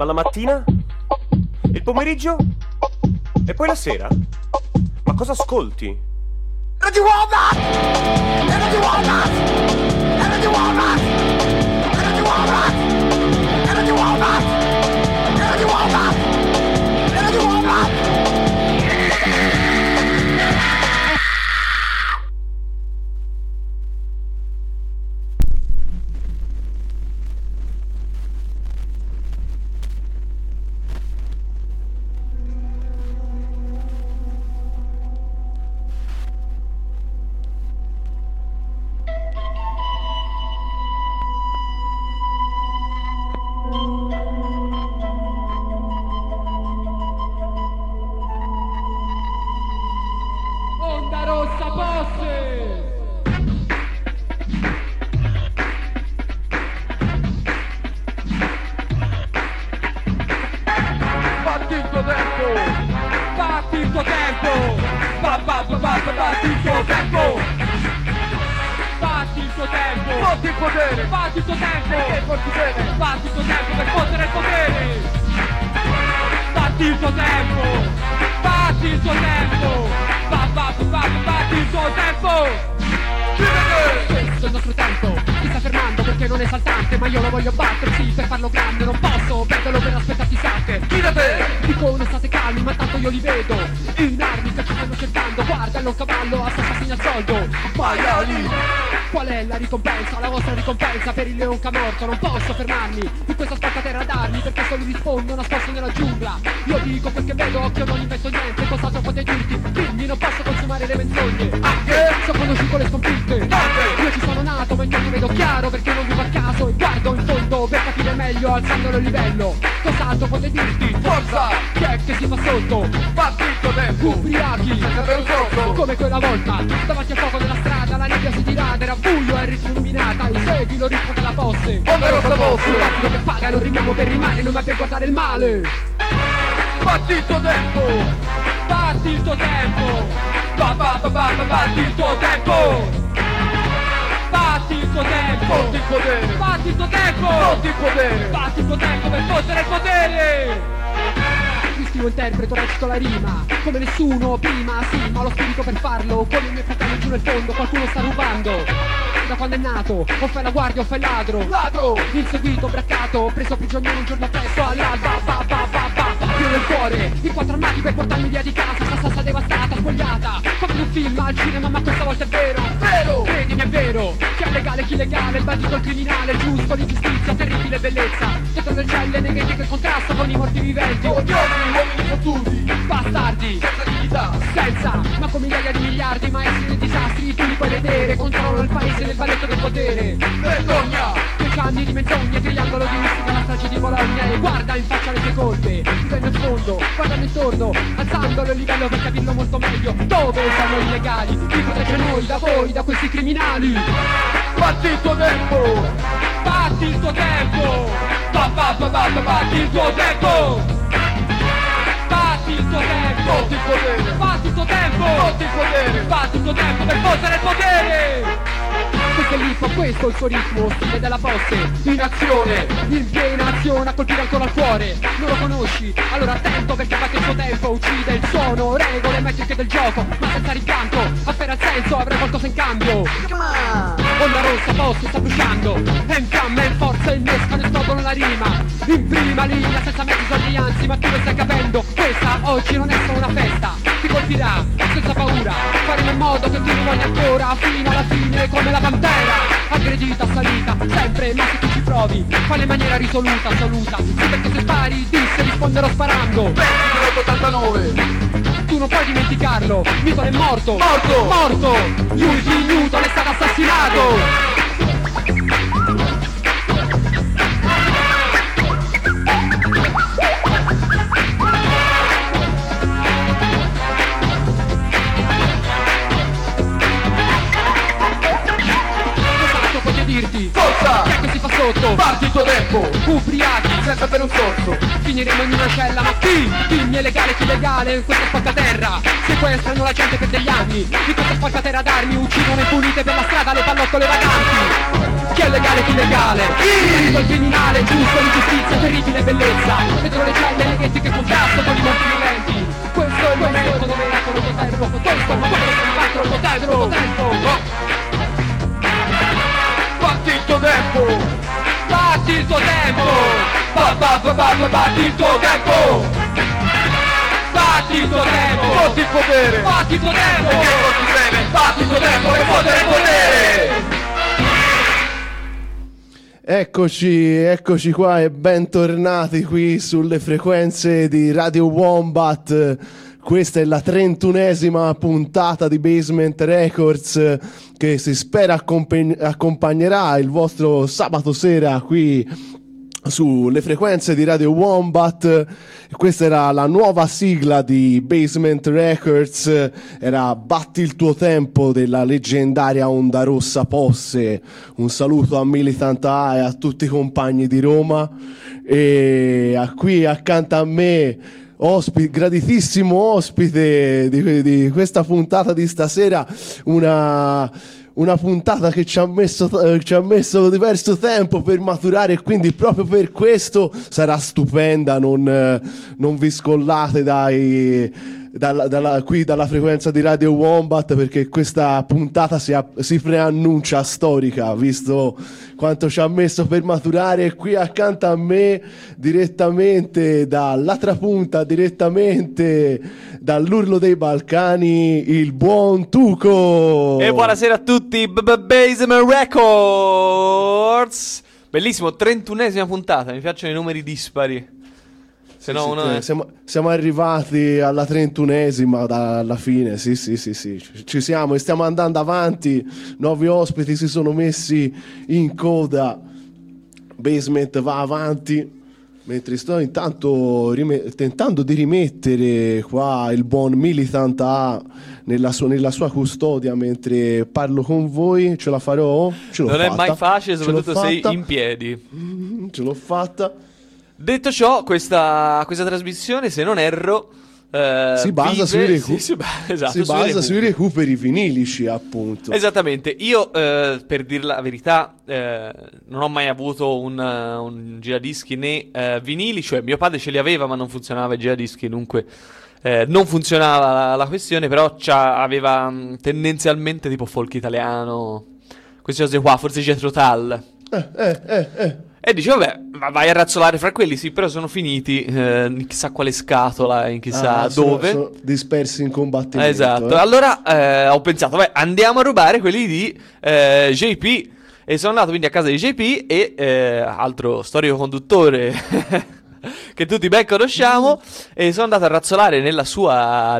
Ma la mattina? Il pomeriggio? E poi la sera? Ma cosa ascolti? Radio Walnut! Radio Walnut! Radio Walnut! Radio Walnut! Radio Walnut! Radio Walnut! Radio Walnut! Onda rossa posse! Batti il tuo tempo! Batti il tuo tempo! Batti il tuo tempo! Batti il tuo tempo! Batti il potere! Batti il tuo tempo! Perché porti bene? Batti il tuo tempo per fottere il potere! Batti il tuo tempo! Batti il tuo tempo! Batti il tuo tempo! Questo è il nostro tempo, si sta fermando perché non è saltante, ma io lo voglio battere, sì, per farlo grande, non posso perderlo per aspettarti sacche. Fidate! Dicono state calmi, ma tanto io li vedo in armi che ci stanno cercando, guardalo un cavallo, assassini al soldo. Maiali! Qual è la ricompensa, la vostra ricompensa per il leon camorto? Non posso fermarmi in questa spaccaterra d'armi perché solo rispondo nascosto nella giungla. Io dico perché vedo che io non invento niente, cos'altro potete dirti? Quindi non posso consumare le menzogne. Anche! So conosciuto le sconfitte. Anche! Io ci sono nato ma non vedo chiaro perché non vivo a caso e guardo in fondo per capire meglio alzandolo il livello. Cos'altro potete dirti? Forza! Chi è che si fa sotto? Batti il tuo tempo! Ubriachi! Senza per un sotto! Come quella volta, davanti al fuoco della strada, la nebbia si dirada, era buio e ritmo illuminata, e segui lo ritmo della posse. Onda rossa posse! Un attimo che paga, non rimiamo per rimane, non mi per guardare il male. Batti il tuo tempo! Batti il tuo tempo! Batti il tuo tempo! Batti il tuo tempo! Porti il potere! Batti il tuo tempo! Porti il potere! Batti il tuo tempo per fottere il potere! Mi scrivo, interpreto, recito la rima come nessuno prima, sì, ma ho lo spirito per farlo. Come i miei fratelli giù nel fondo, qualcuno sta rubando. Da quando è nato, o fai la guardia o fai il ladro. Ladro! Inseguito, braccato, preso prigioniero un giorno presto all'alba, più nel cuore, in 4 armati per portarmi via di casa. Sta salsa devastata, spogliata, come in un film al cinema, ma questa volta è vero. Vero! Credimi, è vero, chi è legale, chi illegale, il bandito, il criminale, il giusto, l'ingiustizia, terribile bellezza. Dentro le celle negatiche che contrasta con i morti viventi. Odiosi, uomini fottuti! Bastardi, Senza dignità! senza, ma come migliaia di miliardi, maestri dei disastri, tu li puoi vedere, controllano il paese nel balletto del potere. Vergogna! 10 anni di menzogne, triangolo di mistica, la strage di Bologna. E guarda in faccia le tue colpe, vivendo in fondo, guardando intorno, alzandolo il livello per capirlo molto meglio. Dove sono i legali? Chi protegge noi da voi, da questi criminali? Batti il tuo tempo! Batti il tuo tempo! Batti il tuo tempo! Batti il tuo tempo! Porti il potere! Batti il tuo tempo! Porti il potere! Batti il tuo tempo per fottere il potere! Questo è l'hip, questo è il suo ritmo, stile della posse, in azione, in piena azione, a colpire ancora il cuore. Non lo conosci? Allora attento perché batte il suo tempo, uccide il suono, regole metriche del gioco, ma senza rimpianto, appena il senso, avrai qualcosa in cambio. Onda rossa, posse, sta bruciando, è in fiamme, è in forza, innescano, esplodono la rima. In prima linea, senza mezzi soldi, anzi, ma tu lo stai capendo, questa oggi non è solo una festa, ti colpirà, senza paura, faremo in modo che ti rimani ancora, fino alla fine come la pantera. Aggredita, salita, sempre, ma se tu ci provi, fallo in maniera risoluta, assoluta. Sì, perché se spari, disse, risponderò sparando. 89! Tu non puoi dimenticarlo, Newton è morto. Morto! Morto! Yuji Newton è stato assassinato! Dirti Forza! sta? Chi è che si fa sotto? Parti il tuo tempo, Ubriachi, senza bere un sorso. finiremo in una cella, ma chi è legale, chi illegale in questa spaccaterra? Sequestrano la gente per degli anni, in questa spaccaterra d'armi uccidono impunite per la strada le pallottole vaganti. Chi è legale, chi illegale? Diritto al criminale, giusto, l'ingiustizia, terribile bellezza. Dentro le celle le ghetti che contrasto con i morti violenti. Questo è il momento dove ecco lo tempo, questo è il momento dove ecco lo tempo. Batti il tuo tempo, Batti il tuo tempo, batti il tuo tempo. batti il tuo tempo, Batti il potere, batti il tuo tempo. perché non ti preme. Batti il tuo tempo e potere. Eccoci qua e bentornati qui sulle frequenze di Radio Wombat. Questa è la 31esima puntata di Basement Records che si spera accompagnerà il vostro sabato sera qui sulle frequenze di Radio Wombat. Questa era la nuova sigla di Basement Records, era Batti il tuo tempo della leggendaria Onda Rossa Posse. Un saluto a Militant A e a tutti i compagni di Roma. E qui accanto a me graditissimo ospite di questa puntata di stasera, una puntata che ci ha messo diverso tempo per maturare, e quindi proprio per questo sarà stupenda. Non vi scollate qui dalla frequenza di Radio Wombat, perché questa puntata si preannuncia storica, visto quanto ci ha messo per maturare. E qui accanto a me, direttamente dall'altra punta, direttamente dall'Urlo dei Balcani, il buon Tuco. E buonasera a tutti, Basement Records. Bellissimo, 31esima puntata, mi piacciono i numeri dispari. Se no uno è... siamo arrivati alla 31esima alla fine, sì, ci siamo e stiamo andando avanti. Nuovi ospiti si sono messi in coda. Basement va avanti, mentre sto intanto tentando di rimettere qua il buon Militant A nella sua custodia mentre parlo con voi. Ce la farò? Non è mai facile, soprattutto sei in piedi. Ce l'ho fatta. Detto ciò, questa trasmissione, se non erro, si basa sui recuperi vinilici, appunto. Esattamente. Io, per dir la verità, non ho mai avuto un giradischi né vinili. Cioè mio padre ce li aveva, ma non funzionava il giradischi, dunque non funzionava la questione. Però aveva tendenzialmente tipo folk italiano, queste cose qua, forse Jethro Tull. E dice, vabbè, vai a razzolare fra quelli, sì, però sono finiti in chissà quale scatola, in chissà dove. Sono dispersi in combattimento. Esatto, allora ho pensato, beh, andiamo a rubare quelli di JP. E sono andato quindi a casa di JP e altro storico conduttore che tutti ben conosciamo, e sono andato a razzolare nella sua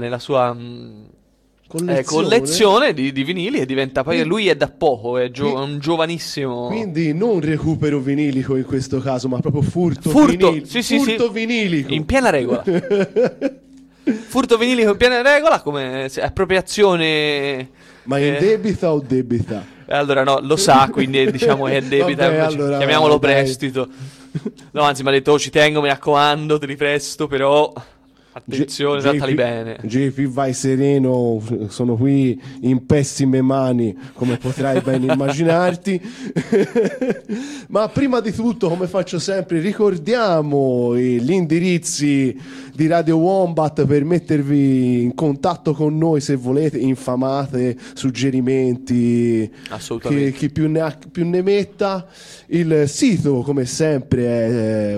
collezione di vinili, e diventa poi lui è da poco, è un giovanissimo. Quindi non recupero vinilico in questo caso, ma proprio furto vinilico in piena regola. Furto vinilico in piena regola, come appropriazione. Ma in debita o debita? Allora no, lo sa, quindi diciamo che è debita. Vabbè, allora, chiamiamolo prestito. No, anzi mi ha detto, ci tengo, mi raccomando, te li presto, però attenzione, trattali bene. JP, vai sereno, sono qui in pessime mani, come potrai ben immaginarti. Ma prima di tutto, come faccio sempre, ricordiamo gli indirizzi di Radio Wombat per mettervi in contatto con noi se volete, infamate, suggerimenti, assolutamente. Chi più ne ha più ne metta. Il sito, come sempre, è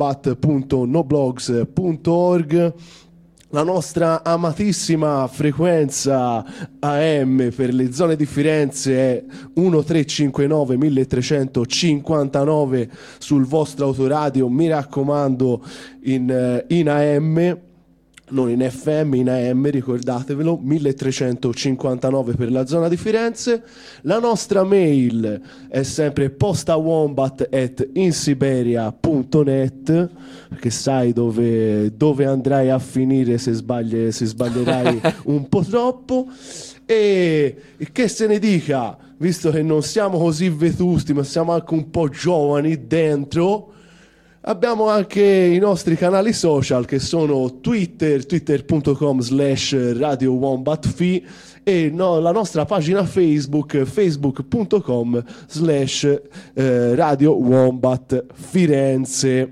wombat.noblogs.org. La nostra amatissima frequenza AM per le zone di Firenze è 1359 1359 sul vostro autoradio, mi raccomando in AM, non in FM, in AM, ricordatevelo, 1359 per la zona di Firenze. La nostra mail è sempre postawombat@insiberia.net, perché sai dove andrai a finire se sbaglierai un po' troppo. E che se ne dica, visto che non siamo così vetusti, ma siamo anche un po' giovani dentro, abbiamo anche i nostri canali social che sono Twitter, twitter.com/Radio Wombat Fi, e la nostra pagina Facebook, facebook.com/Radio Wombat Firenze.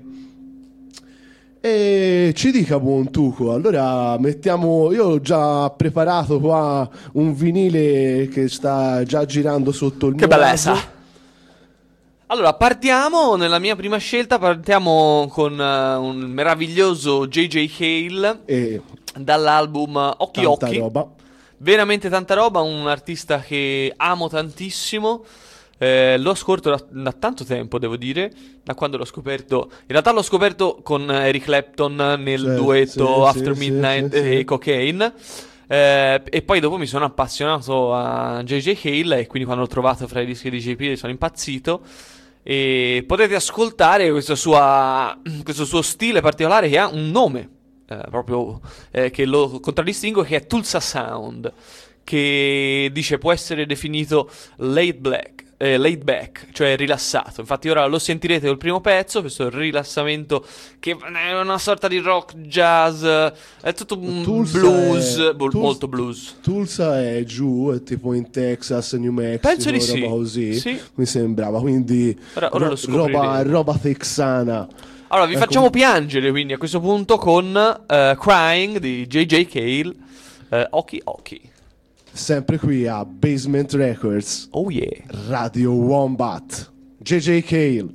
E ci dica, buon Tuco, allora io ho già preparato qua un vinile che sta già girando sotto il Che mio bellezza! naso. Allora, partiamo, nella mia prima scelta, partiamo con un meraviglioso J.J. Cale E dall'album Occhi tanta Occhi. roba. Veramente tanta roba, un artista che amo tantissimo. Lo ascolto da tanto tempo, devo dire, da quando l'ho scoperto. In realtà l'ho scoperto con Eric Clapton nel Sì, duetto sì, After sì, Midnight sì, sì. e Cocaine. E poi dopo mi sono appassionato a J.J. Cale, e quindi quando l'ho trovato fra i dischi di JP sono impazzito. E potete ascoltare questo suo stile particolare, che ha un nome proprio che lo contraddistingue, che è Tulsa Sound, che dice può essere definito laid back, cioè rilassato. Infatti ora lo sentirete col primo pezzo, questo rilassamento che è una sorta di rock jazz, è tutto un blues, molto blues. Tulsa è giù, è tipo in Texas, New Mexico, Penso di roba sì. così, Sì. mi sembrava, quindi Ora lo scopriremo. roba texana. Allora vi facciamo piangere quindi a questo punto con Crying di J.J. Cale, Occhi Occhi. Sempre qui a Basement Records, Oh yeah. Radio Wombat, J.J. Cale.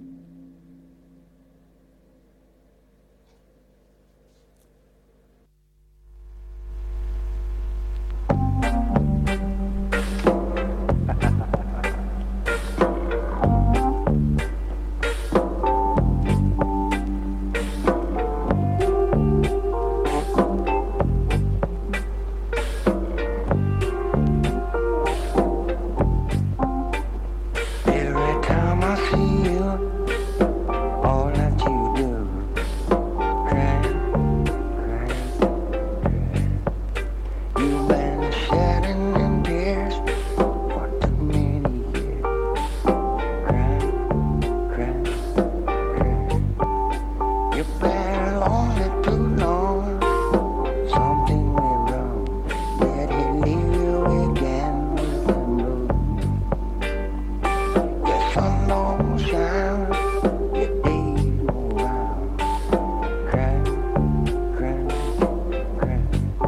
Every time I see you, all that you do, crying, crying, crying. You've been shedding in tears for too many years, crying, crying, crying. You've been lonely too long, something went wrong. Did he leave you again with the moon? The sun don't shine, the days go round. Crying, crying, crying.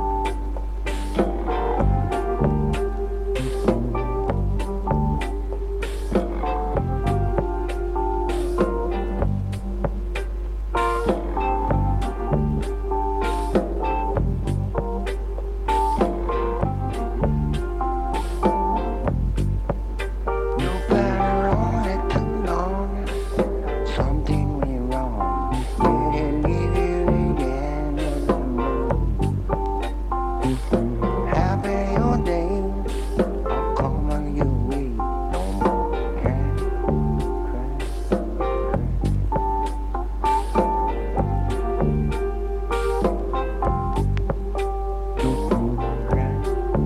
You've been lonely too long, something went wrong. Did he leave you again in the mood? Happy your days are coming your way. No more crying, crying, crying.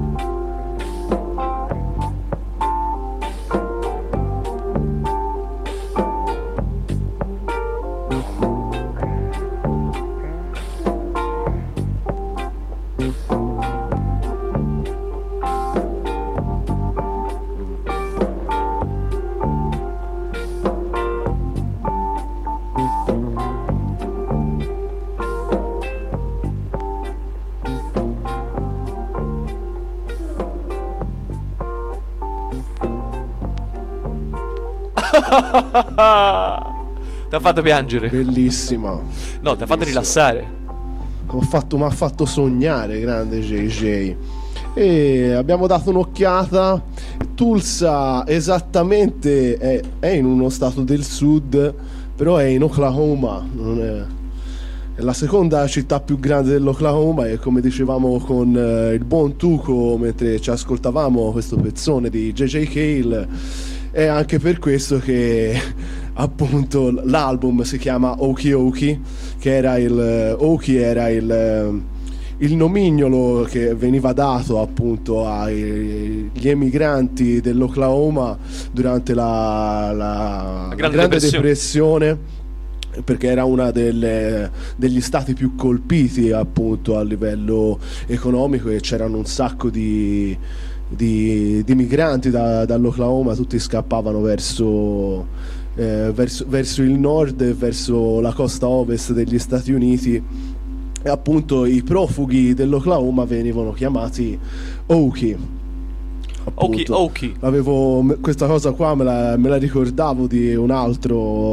Ti ha fatto piangere. Bellissima. No, ti ha fatto rilassare. Mi ha fatto sognare, grande JJ. E abbiamo dato un'occhiata. Tulsa esattamente è in uno stato del sud, però è in Oklahoma, non è la seconda città più grande dell'Oklahoma, e come dicevamo con il buon Tuco mentre ci ascoltavamo questo pezzone di J.J. Cale, è anche per questo che appunto l'album si chiama Okie Okie, che era il il nomignolo che veniva dato appunto agli emigranti dell'Oklahoma durante la Grande Depressione, perché era una degli stati più colpiti appunto a livello economico, e c'erano un sacco di migranti dall'Oklahoma, tutti scappavano verso il nord e verso la costa ovest degli Stati Uniti, e appunto i profughi dell'Oklahoma venivano chiamati Okie. Okie. Questa cosa qua me la ricordavo di un'altra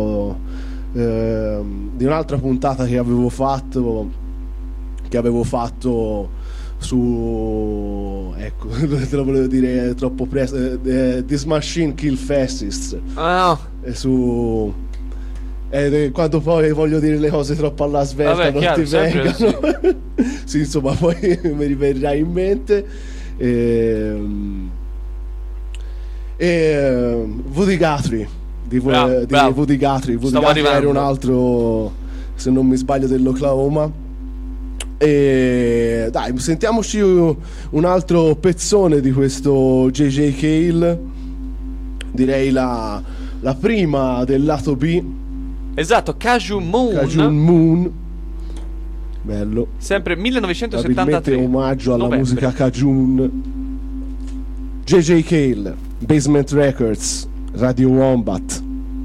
puntata che avevo fatto su, ecco, te lo volevo dire troppo presto, This Machine Kill Fascists. Su quando poi voglio dire le cose troppo alla svelta, non chiaro, ti vengano. Sì, insomma, poi mi riverrà in mente. Woody Guthrie di Woody Guthrie. Woody Guthrie era un altro, se non mi sbaglio, dell'Oklahoma. E dai, sentiamoci un altro pezzone di questo J.J. Cale, direi la prima del lato B. Esatto, Cajun Moon. Bello. Sempre 1973. Omaggio alla novembre. musica Cajun. J.J. Cale, Basement Records, Radio Wombat.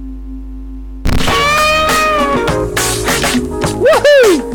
Woohoo!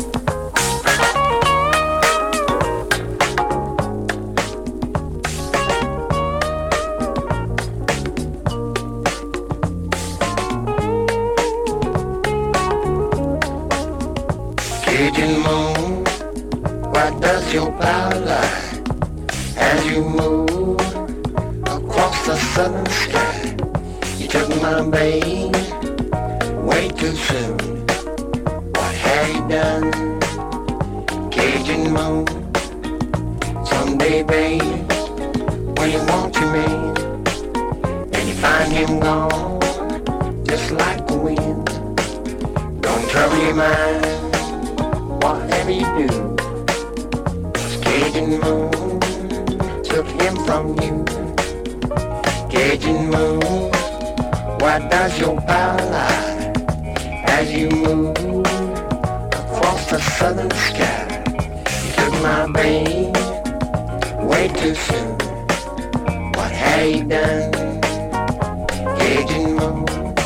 Cajun moon, what does your power lie as you move across the southern sky? You took my babe way too soon. What have you done, Cajun moon? Someday, babe, when you want your man and you find him gone, just like the wind, don't trouble your mind. Whatever you do, 'cause Cajun moon took him from you. Cajun moon, why does your power lie as you move across the southern sky? You took my babe way too soon. What have you done, Cajun moon?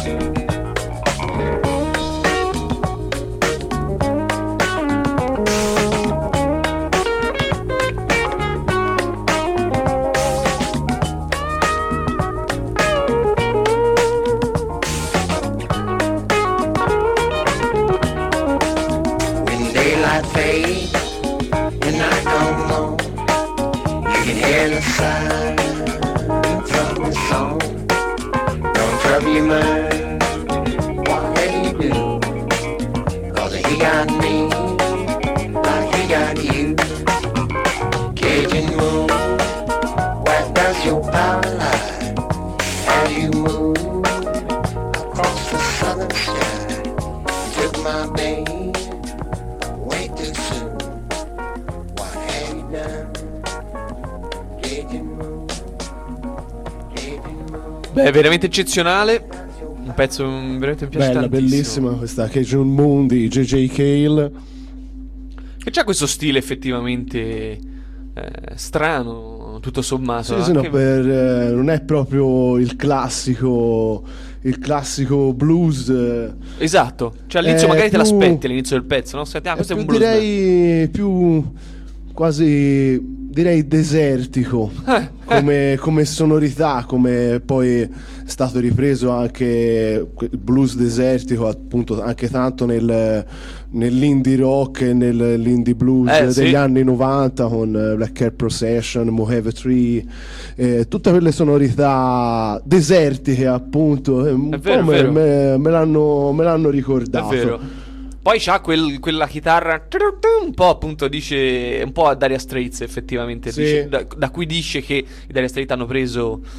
Fade and night comes on, you can hear the sound from the song. Don't trouble your mind, whatever you do, 'cause he got me like he got you. Cajun moon, where does your power lie as you move across the southern sky? You took my babe way too soon. What have you done, Cajun moon? Cajun moon. Beh, veramente eccezionale. Un pezzo veramente mi piace Bella, tantissimo. bellissima questa Cajun Moon di J.J. Cale. Che c'ha questo stile effettivamente strano, tutto sommato. Sì, no, anche- non è proprio il classico blues. Esatto. Cioè all'inizio È magari te più- l'aspetti all'inizio del pezzo, no? Senti, questo è un blues. direi più quasi desertico come sonorità, come poi è stato ripreso anche il blues desertico appunto anche tanto nell'indie rock e nell'indie blues Sì. degli anni 90 con Black Hair Procession, Mojave Tree, tutte quelle sonorità desertiche appunto, un vero, po' è vero. me l'hanno È ricordato. vero. Poi c'ha quella chitarra un po', appunto, dice un po' a Dire Straits effettivamente, Sì. dice, da cui dice che i Dire Straits hanno preso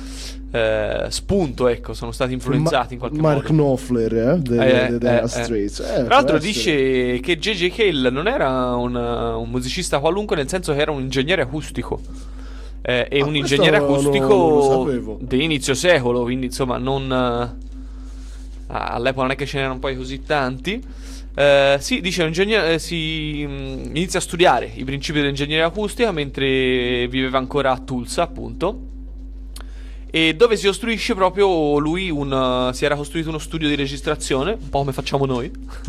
spunto, ecco, sono stati influenzati in qualche Mark modo. Knopfler della Straits. Tra l'altro dice che J.J. Cale non era un musicista qualunque, nel senso che era un ingegnere acustico. E un ingegnere non lo acustico sapevo. di inizio secolo, quindi insomma all'epoca non è che ce n'erano poi così tanti. Sì, dice inizia a studiare i principi dell'ingegneria acustica mentre viveva ancora a Tulsa, appunto, e dove si costruisce proprio lui si era costruito uno studio di registrazione, un po' come facciamo noi.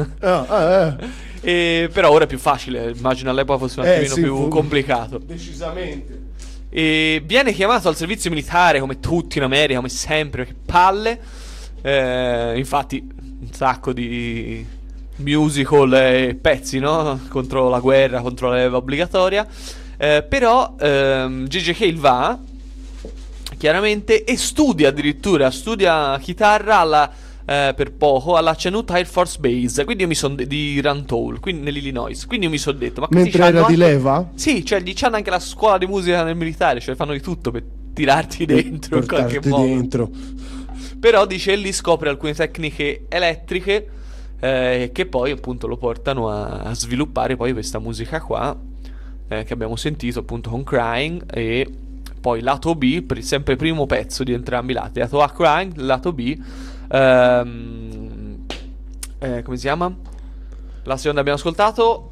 Però ora è più facile, immagino all'epoca fosse un attimino più complicato. Decisamente. E viene chiamato al servizio militare come tutti in America, come sempre, che palle. Infatti un sacco di musical e pezzi, no? Contro la guerra, contro la leva obbligatoria. Però J.J. Cale va chiaramente e studia chitarra per poco alla Chanute Air Force Base, quindi io mi sono di Rantoul, quindi nell'Illinois. Quindi io mi sono detto, ma mentre era di leva? Sì, cioè gli c'hanno anche la scuola di musica nel militare, cioè fanno di tutto per tirarti dentro in qualche modo. Dentro. Però dice lì scopre alcune tecniche elettriche che poi appunto lo portano a sviluppare poi questa musica qua che abbiamo sentito appunto con Crying, e poi lato B, sempre primo pezzo di entrambi i lati, lato A Crying, lato B come si chiama? La seconda abbiamo ascoltato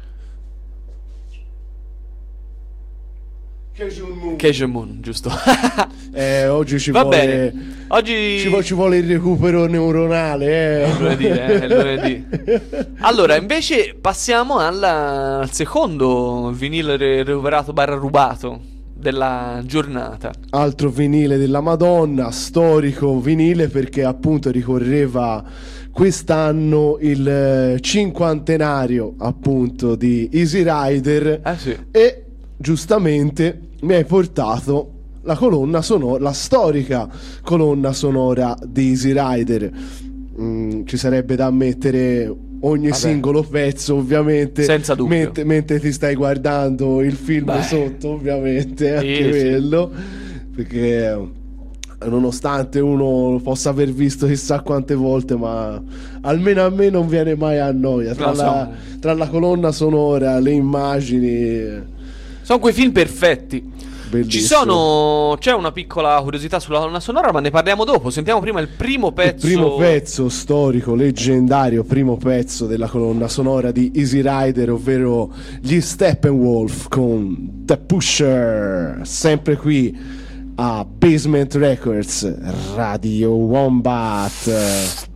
Cajun Moon, giusto? Oggi ci Va vuole bene. Oggi ci vuole il recupero neuronale, È lunedì. Allora, invece passiamo al secondo vinile recuperato / rubato della giornata. Altro vinile della Madonna, storico vinile, perché appunto ricorreva quest'anno il cinquantenario appunto di Easy Rider. Sì. E giustamente mi hai portato la colonna sonora, la storica colonna sonora di Easy Rider. Ci sarebbe da mettere ogni singolo pezzo, ovviamente, senza dubbio, mentre ti stai guardando il film sotto, ovviamente, anche quello, perché nonostante uno lo possa aver visto chissà quante volte, ma almeno a me non viene mai a noia. Tra la colonna sonora, le immagini, sono quei film perfetti. Bellissimo. C'è una piccola curiosità sulla colonna sonora, ma ne parliamo dopo. Sentiamo prima il primo pezzo. Il primo pezzo storico, leggendario, primo pezzo della colonna sonora di Easy Rider, ovvero gli Steppenwolf con The Pusher, sempre qui a Basement Records, Radio Wombat.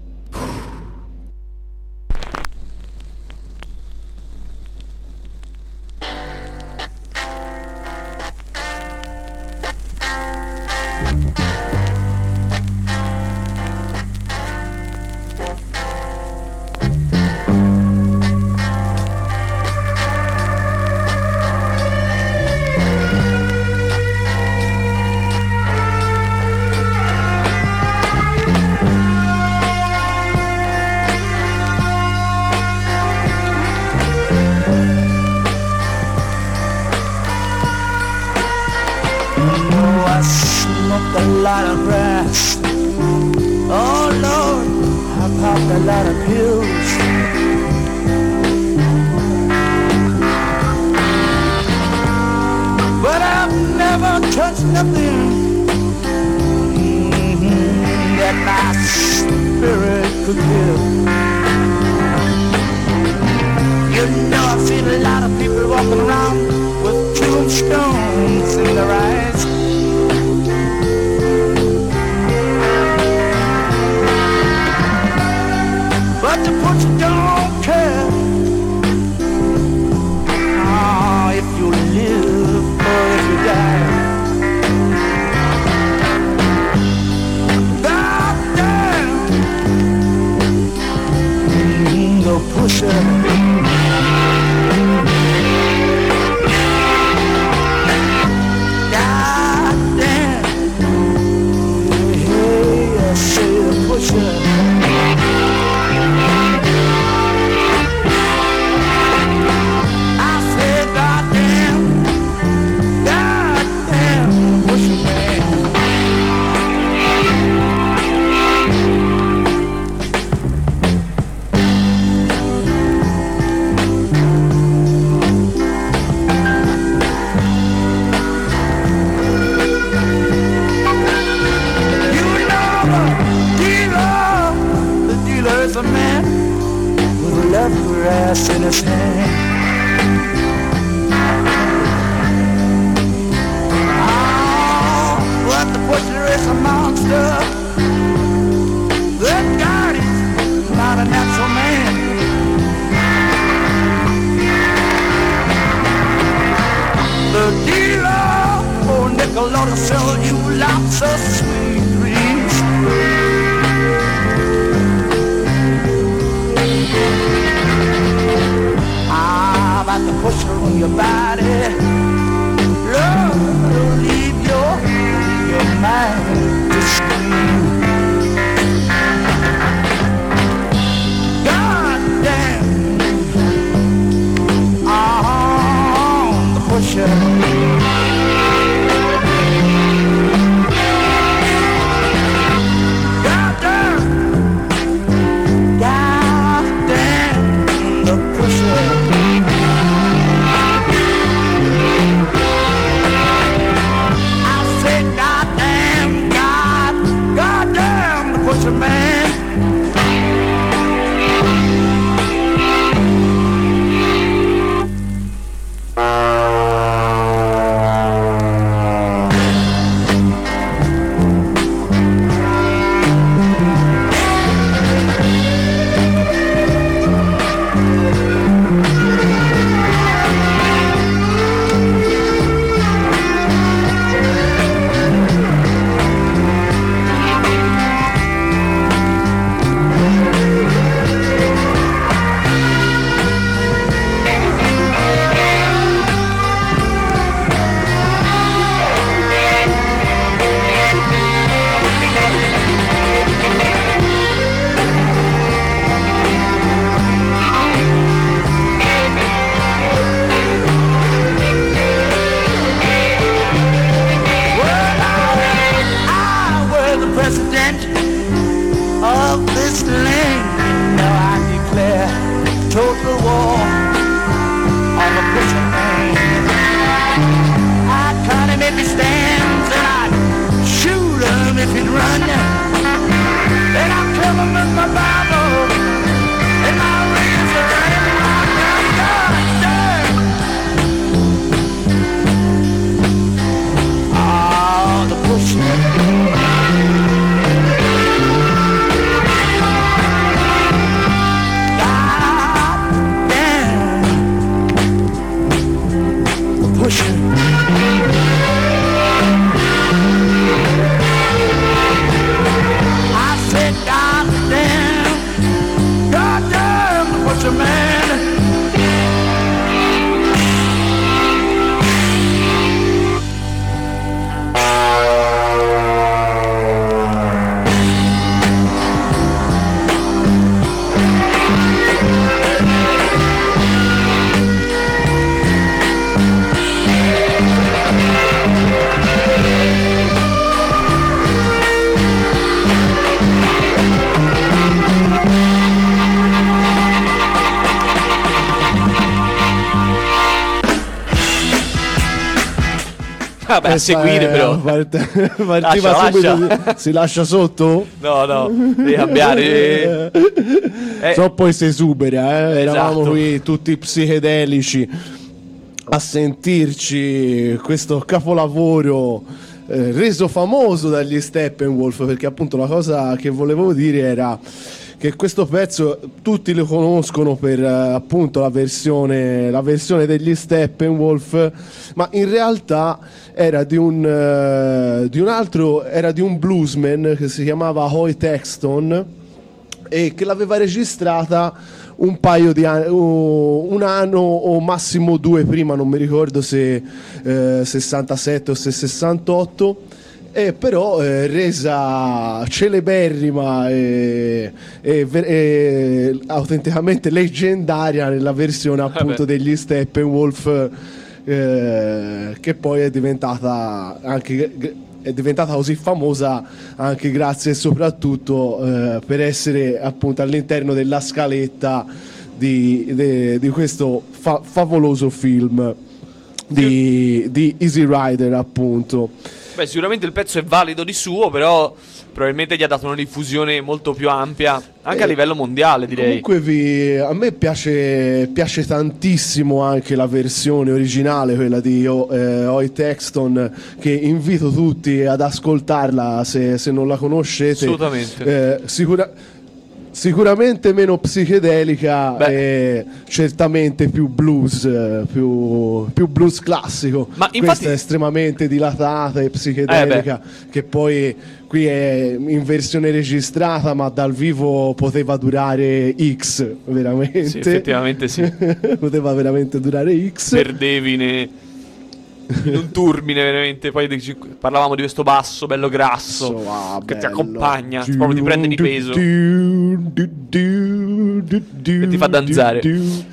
A lot of grass. Oh Lord, I popped a lot of pills. But I've never touched nothing that my spirit could kill. You know I've seen a lot of people walking around with tombstones in their eyes. But the Pusher don't care if you live or if you die. God damn, the Pusher. God damn, hey, I say the Pusher. is a man with a love grass in his hand. Oh, but the butcher is a monster. That God is not a natural man. The dealer, oh nickel, ought to sell you lots of sweet dreams. Ah, about the pusher on your body, love will leave your mind to scream. God damn, the pusher. Man. Of this land, now I declare total war on the pusher man. I cut him if he stands, and I shoot him if he'd run. Then I kill him with my Bible and my razor and my gun. Oh, the pusher. I said, God damn, what's a man? Vabbè, a seguire però. Partiva subito. Si lascia sotto? No, devi cambiare. So poi si esubera, eravamo Esatto. qui tutti psichedelici a sentirci questo capolavoro reso famoso dagli Steppenwolf, perché appunto la cosa che volevo dire era che questo pezzo tutti lo conoscono per appunto la versione degli Steppenwolf, ma in realtà era di un bluesman che si chiamava Hoyt Axton e che l'aveva registrata un paio di anni, un anno o massimo due prima, non mi ricordo se 67 o se 68. E però resa celeberrima e autenticamente leggendaria nella versione appunto degli Steppenwolf, che poi è diventata così famosa anche grazie e soprattutto per essere appunto all'interno della scaletta di questo favoloso film di Easy Rider, appunto. Beh, sicuramente il pezzo è valido di suo, però probabilmente gli ha dato una diffusione molto più ampia, anche a livello mondiale, direi. Comunque a me piace tantissimo anche la versione originale, quella di Hoyt Axton, che invito tutti ad ascoltarla se non la conoscete. Assolutamente. Sicuramente meno psichedelica e certamente più blues, più blues classico. Ma infatti... Questa è estremamente dilatata e psichedelica, che poi qui è in versione registrata, ma dal vivo poteva durare X, veramente. Sì, effettivamente sì. Poteva veramente durare X. Perdevi in un turbine, veramente. Poi parlavamo di questo basso bello grasso che ti accompagna, proprio ti prende di peso e ti fa danzare.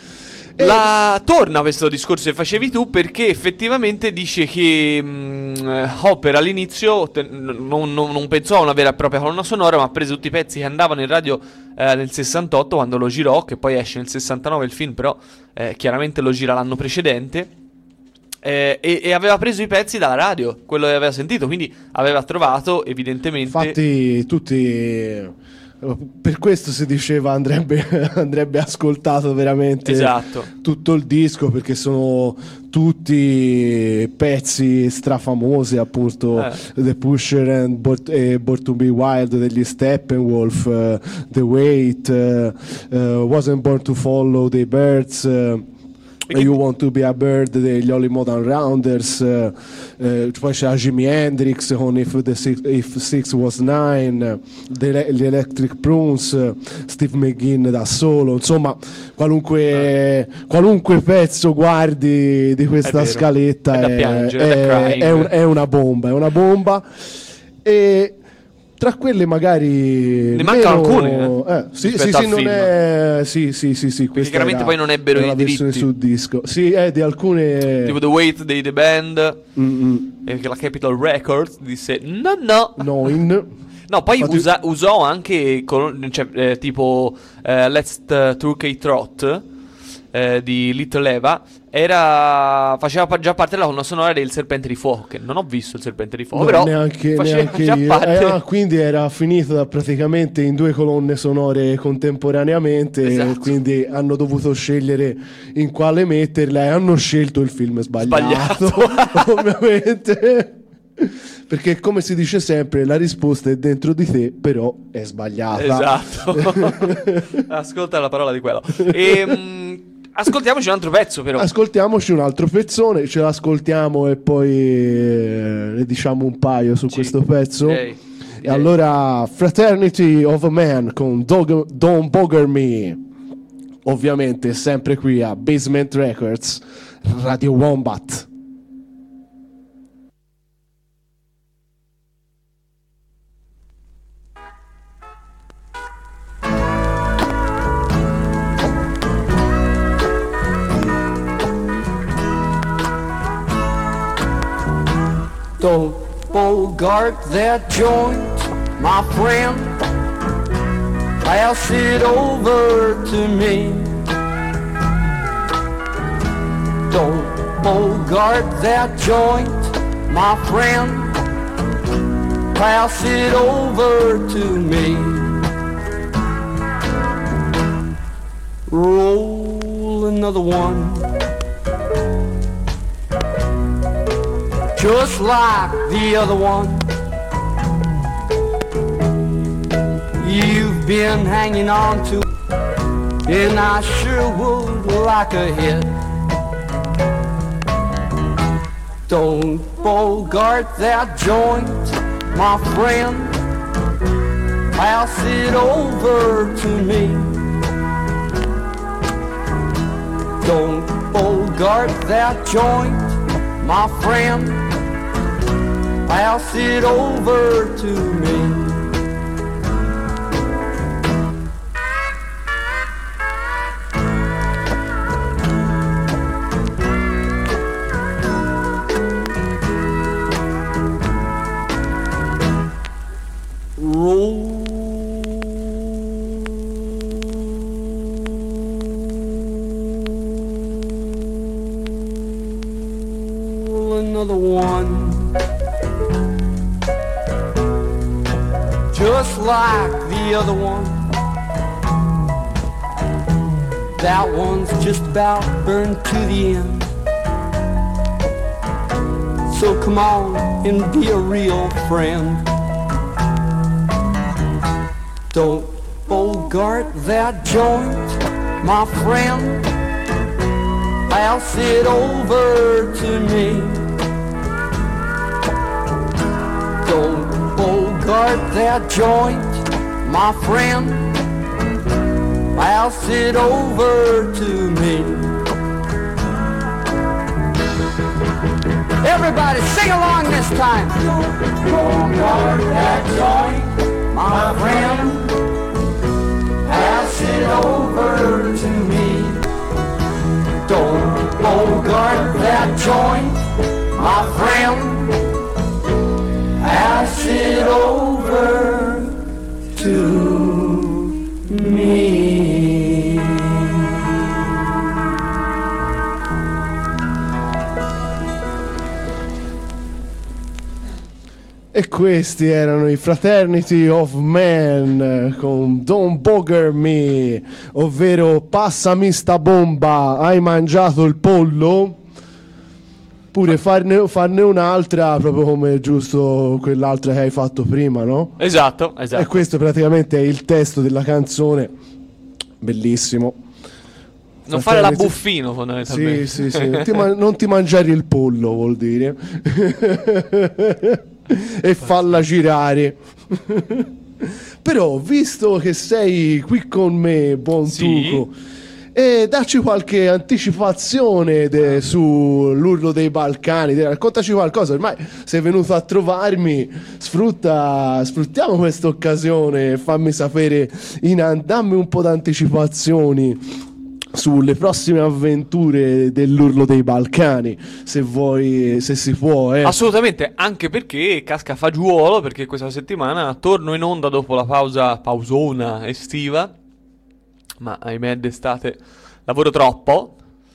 Torna questo discorso che facevi tu, perché effettivamente dice che Hopper all'inizio non pensò a una vera e propria colonna sonora, ma ha preso tutti i pezzi che andavano in radio nel 68 quando lo girò, che poi esce nel 69 il film, però chiaramente lo gira l'anno precedente. E aveva preso i pezzi dalla radio, quello che aveva sentito, quindi aveva trovato evidentemente. Infatti tutti, per questo si diceva andrebbe ascoltato veramente, esatto, tutto il disco, perché sono tutti pezzi strafamosi, appunto. The Pusher and Born to Be Wild degli Steppenwolf, The Wait, Wasn't Born to Follow dei Birds, You Want to Be a Bird degli Holly Modern Rounders, poi c'era Jimi Hendrix con If Six Was Nine, gli Electric Prunes, Steve McGinn da solo, insomma qualunque pezzo guardi di questa scaletta è una bomba, e tra quelle magari ne mancano alcune, sì, non film. È sì, perché chiaramente poi non ebbero i diritti sul disco, sì, di alcune, tipo The Wait dei The Band, e che la Capitol Records disse no, poi usò anche tipo Let's Turkey Trot di Little Eva, faceva già parte della colonna sonora del Serpente di Fuoco, che non ho visto il Serpente di Fuoco, però neanche già io. parte. Quindi era finito praticamente in 2 colonne sonore contemporaneamente, esatto. Quindi hanno dovuto scegliere in quale metterla e hanno scelto il film sbagliato. Ovviamente. Perché, come si dice sempre, la risposta è dentro di te, però è sbagliata. Esatto. Ascolta la parola di quello. Ascoltiamoci un altro pezzo, però. Ascoltiamoci un altro pezzone, ce l'ascoltiamo e poi ne diciamo un paio su questo pezzo. Direi. E allora, Fraternity of a Man con Don't Bother Me. Ovviamente sempre qui a Basement Records, Radio Wombat. Don't bogart that joint, my friend. Pass it over to me. Don't bogart that joint, my friend. Pass it over to me. Roll another one, just like the other one. You've been hanging on to, and I sure would like a hit. Don't bogart that joint, my friend. Pass it over to me. Don't bogart that joint, my friend. Pass it over to me. Roll another one, just like the other one. That one's just about burned to the end. So come on and be a real friend. Don't bogart that joint, my friend. Pass it over to me. Don't bogart that joint, my friend. Pass it over to me. Everybody sing along this time. Don't bogart that joint, my friend. Pass it over to me. Don't bogart that joint, my friend. Pass it over to me. E questi erano i Fraternity of Man con Don't Bogger Me, ovvero passami sta bomba, hai mangiato il pollo? Pure farne un'altra proprio come giusto quell'altra che hai fatto prima, no? Esatto. E questo praticamente è il testo della canzone, bellissimo. Non fare la buffino fondamentalmente. Sì. Non ti mangiare il pollo vuol dire. E falla girare. Però visto che sei qui con me, buon Tuco, e dacci qualche anticipazione sull'Urlo dei Balcani, raccontaci qualcosa. Ormai sei venuto a trovarmi, sfruttiamo questa occasione e fammi sapere, dammi un po' d'anticipazioni sulle prossime avventure dell'Urlo dei Balcani, se vuoi, se si può. Assolutamente, anche perché casca fagiolo, perché questa settimana torno in onda dopo la pausona estiva, ma ahimè d'estate lavoro troppo,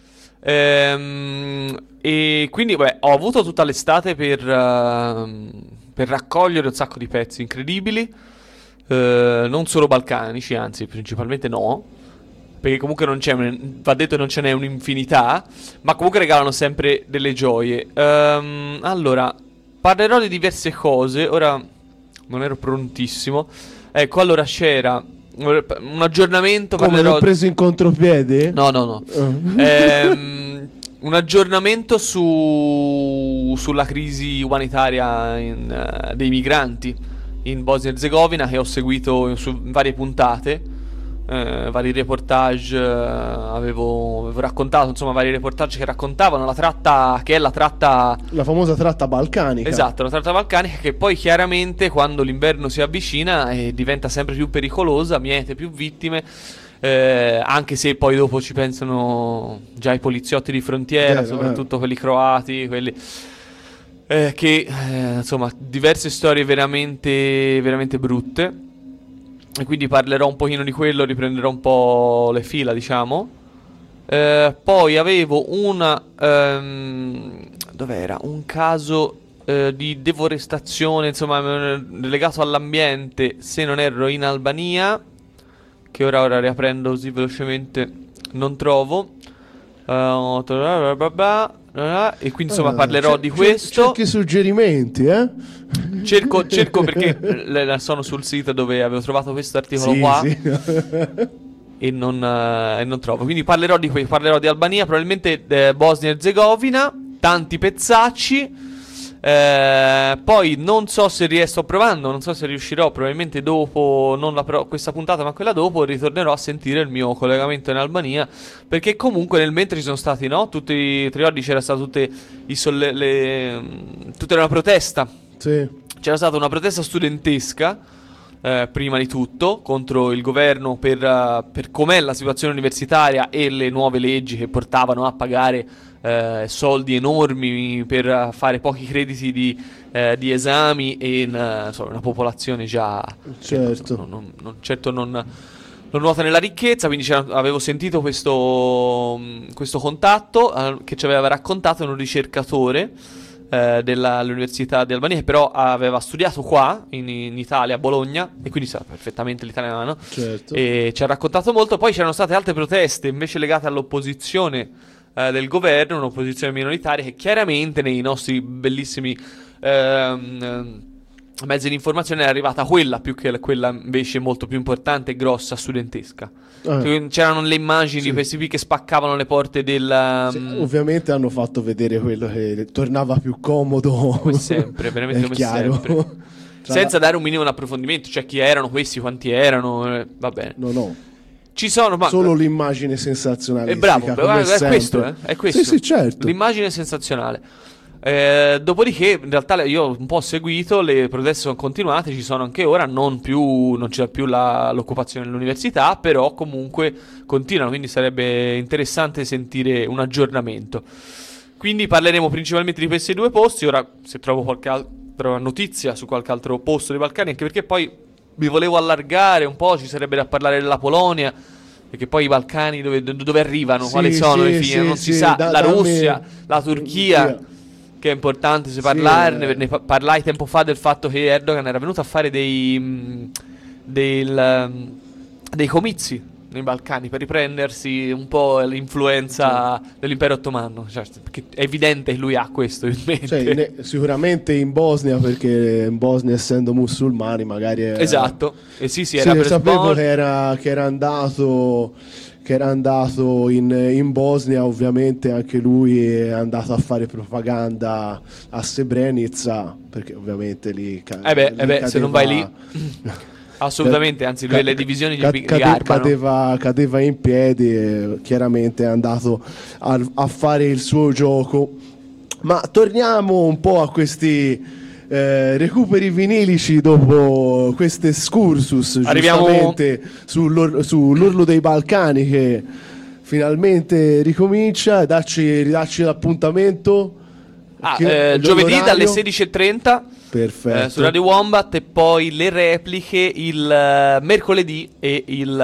e quindi ho avuto tutta l'estate per raccogliere un sacco di pezzi incredibili, non solo balcanici, anzi principalmente no, perché comunque va detto non ce n'è un'infinità, ma comunque regalano sempre delle gioie. Allora, parlerò di diverse cose, ora non ero prontissimo. Ecco, allora c'era un aggiornamento. Come l'ho preso in contropiede? No. Un aggiornamento sulla crisi umanitaria dei migranti in Bosnia-Herzegovina, che ho seguito su varie puntate. Vari reportage, avevo raccontato, insomma, vari reportage che raccontavano la tratta, la famosa tratta balcanica. Esatto, la tratta balcanica, che poi chiaramente quando l'inverno si avvicina diventa sempre più pericolosa, miete più vittime, anche se poi dopo ci pensano già i poliziotti di frontiera, soprattutto quelli croati, quelli che insomma, diverse storie veramente veramente brutte. E quindi parlerò un pochino di quello, riprenderò un po' le fila, diciamo. Poi avevo dov'era? Un caso di deforestazione, insomma, legato all'ambiente, se non erro in Albania, che ora riaprendo così velocemente non trovo. E quindi insomma parlerò di questo. Cerchi suggerimenti, Cerco perché sono sul sito dove avevo trovato questo articolo qua. Sì. E non trovo. Quindi parlerò di Albania, probabilmente Bosnia-Herzegovina, tanti pezzacci. Poi non so se sto provando, non so se riuscirò, probabilmente dopo, non questa puntata ma quella dopo, ritornerò a sentire il mio collegamento in Albania, perché comunque nel mentre ci sono stati, no? Tutti i 3 giorni c'era stata tutta una protesta. Sì. C'era stata una protesta studentesca, prima di tutto, contro il governo per com'è la situazione universitaria e le nuove leggi che portavano a pagare soldi enormi per fare pochi crediti di esami e insomma, una popolazione già certo non nuota nella ricchezza. Quindi avevo sentito questo contatto che ci aveva raccontato un ricercatore dell'Università di Albania, che però aveva studiato qua in Italia, a Bologna, e quindi sa perfettamente l'italiano. Certo. E ci ha raccontato molto. Poi c'erano state altre proteste invece legate all'opposizione del governo, un'opposizione minoritaria che chiaramente nei nostri bellissimi mezzi di informazione è arrivata quella più che quella invece molto più importante e grossa, studentesca. C'erano le immagini di questi qui che spaccavano le porte del... Sì, ovviamente hanno fatto vedere quello che tornava più comodo. Come sempre, veramente è come chiaro. sempre. Senza dare un minimo di approfondimento, cioè chi erano questi, quanti erano, va bene. No. Ci sono, ma... Solo l'immagine sensazionale. Bravo, è questo, è questo. Sì, certo. L'immagine sensazionale. Dopodiché in realtà io ho un po' seguito, le proteste sono continuate, ci sono anche ora, non c'è più l'occupazione dell'università, però comunque continuano, quindi sarebbe interessante sentire un aggiornamento. Quindi parleremo principalmente di questi due posti. Ora, se trovo qualche altra notizia su qualche altro posto dei Balcani, anche perché poi mi volevo allargare un po', ci sarebbe da parlare della Polonia, perché poi i Balcani dove arrivano, quali sono le fine, non si sa, la Russia, la Turchia, che è importante se parlarne. Ne parlai tempo fa del fatto che Erdogan era venuto a fare dei comizi nei Balcani per riprendersi un po' l'influenza dell'impero ottomano, cioè, perché è evidente che lui ha questo in mente. Cioè, sicuramente in Bosnia, perché in Bosnia essendo musulmani magari esatto. E sì, era per sapevo che era andato in Bosnia. Ovviamente anche lui è andato a fare propaganda a Srebrenica, perché ovviamente lì se non vai lì assolutamente, anzi le divisioni cadeva in piedi e chiaramente è andato a fare il suo gioco. Ma torniamo un po' a questi recuperi vinilici dopo questo excursus. Arriviamo giustamente sull'orlo dei Balcani, che finalmente ricomincia. Ridacci l'appuntamento. Giovedì dalle 16:30 perfetto, su Radio Wombat, e poi le repliche il mercoledì e il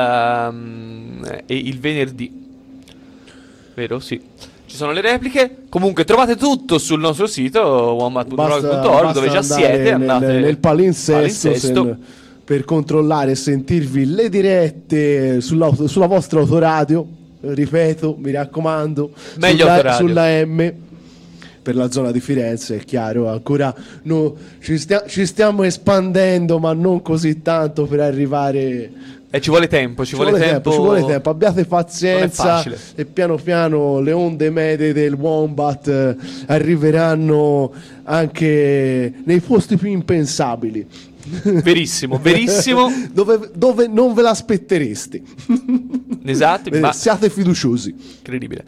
venerdì, vero? Sì, ci sono le repliche. Comunque trovate tutto sul nostro sito wombat.org, dove già siete, andate nel palinsesto per controllare e sentirvi le dirette sulla vostra autoradio. Ripeto, mi raccomando, meglio sulla M per la zona di Firenze, è chiaro. Ancora ci stiamo espandendo, ma non così tanto per arrivare. E ci vuole tempo, ci vuole tempo. Abbiate pazienza e piano piano le onde medie del Wombat arriveranno anche nei posti più impensabili. Verissimo. dove non ve l'aspetteresti. Esatto, ma siate fiduciosi. Incredibile.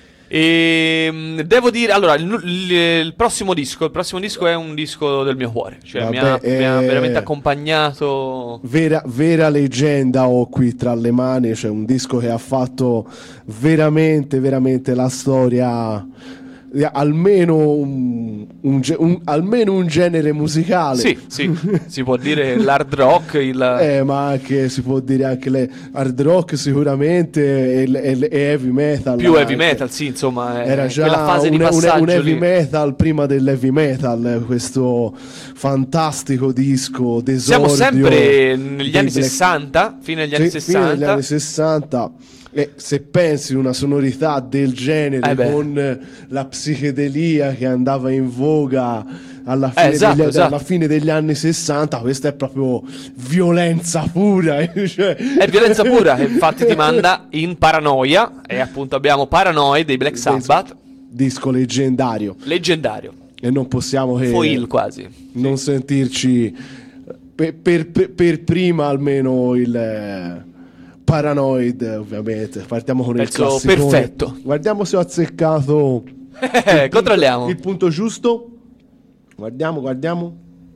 E devo dire, allora, il prossimo disco è un disco del mio cuore, cioè mi ha veramente accompagnato. Vera leggenda ho qui tra le mani, cioè un disco che ha fatto veramente la storia, almeno almeno un genere musicale. Sì, si può dire l'hard rock, ma anche si può dire anche hard rock sicuramente, e heavy metal. Più heavy metal, sì, insomma, era già quella fase di passaggio un heavy lì. Metal prima dell'heavy metal, questo fantastico disco d'esordio. Siamo sempre negli anni 60, fine degli anni 60. Fine degli anni 60. E se pensi una sonorità del genere, con la psichedelia che andava in voga alla fine degli anni 60, questa è proprio violenza pura. Cioè. È violenza pura, che infatti ti manda in Paranoia, e appunto abbiamo Paranoid dei Black Sabbath, disco leggendario, e non possiamo che foil quasi non sentirci per prima almeno il Paranoid. Ovviamente partiamo con il classicone. Perfetto. Guardiamo se ho azzeccato controlliamo il punto giusto. Guardiamo.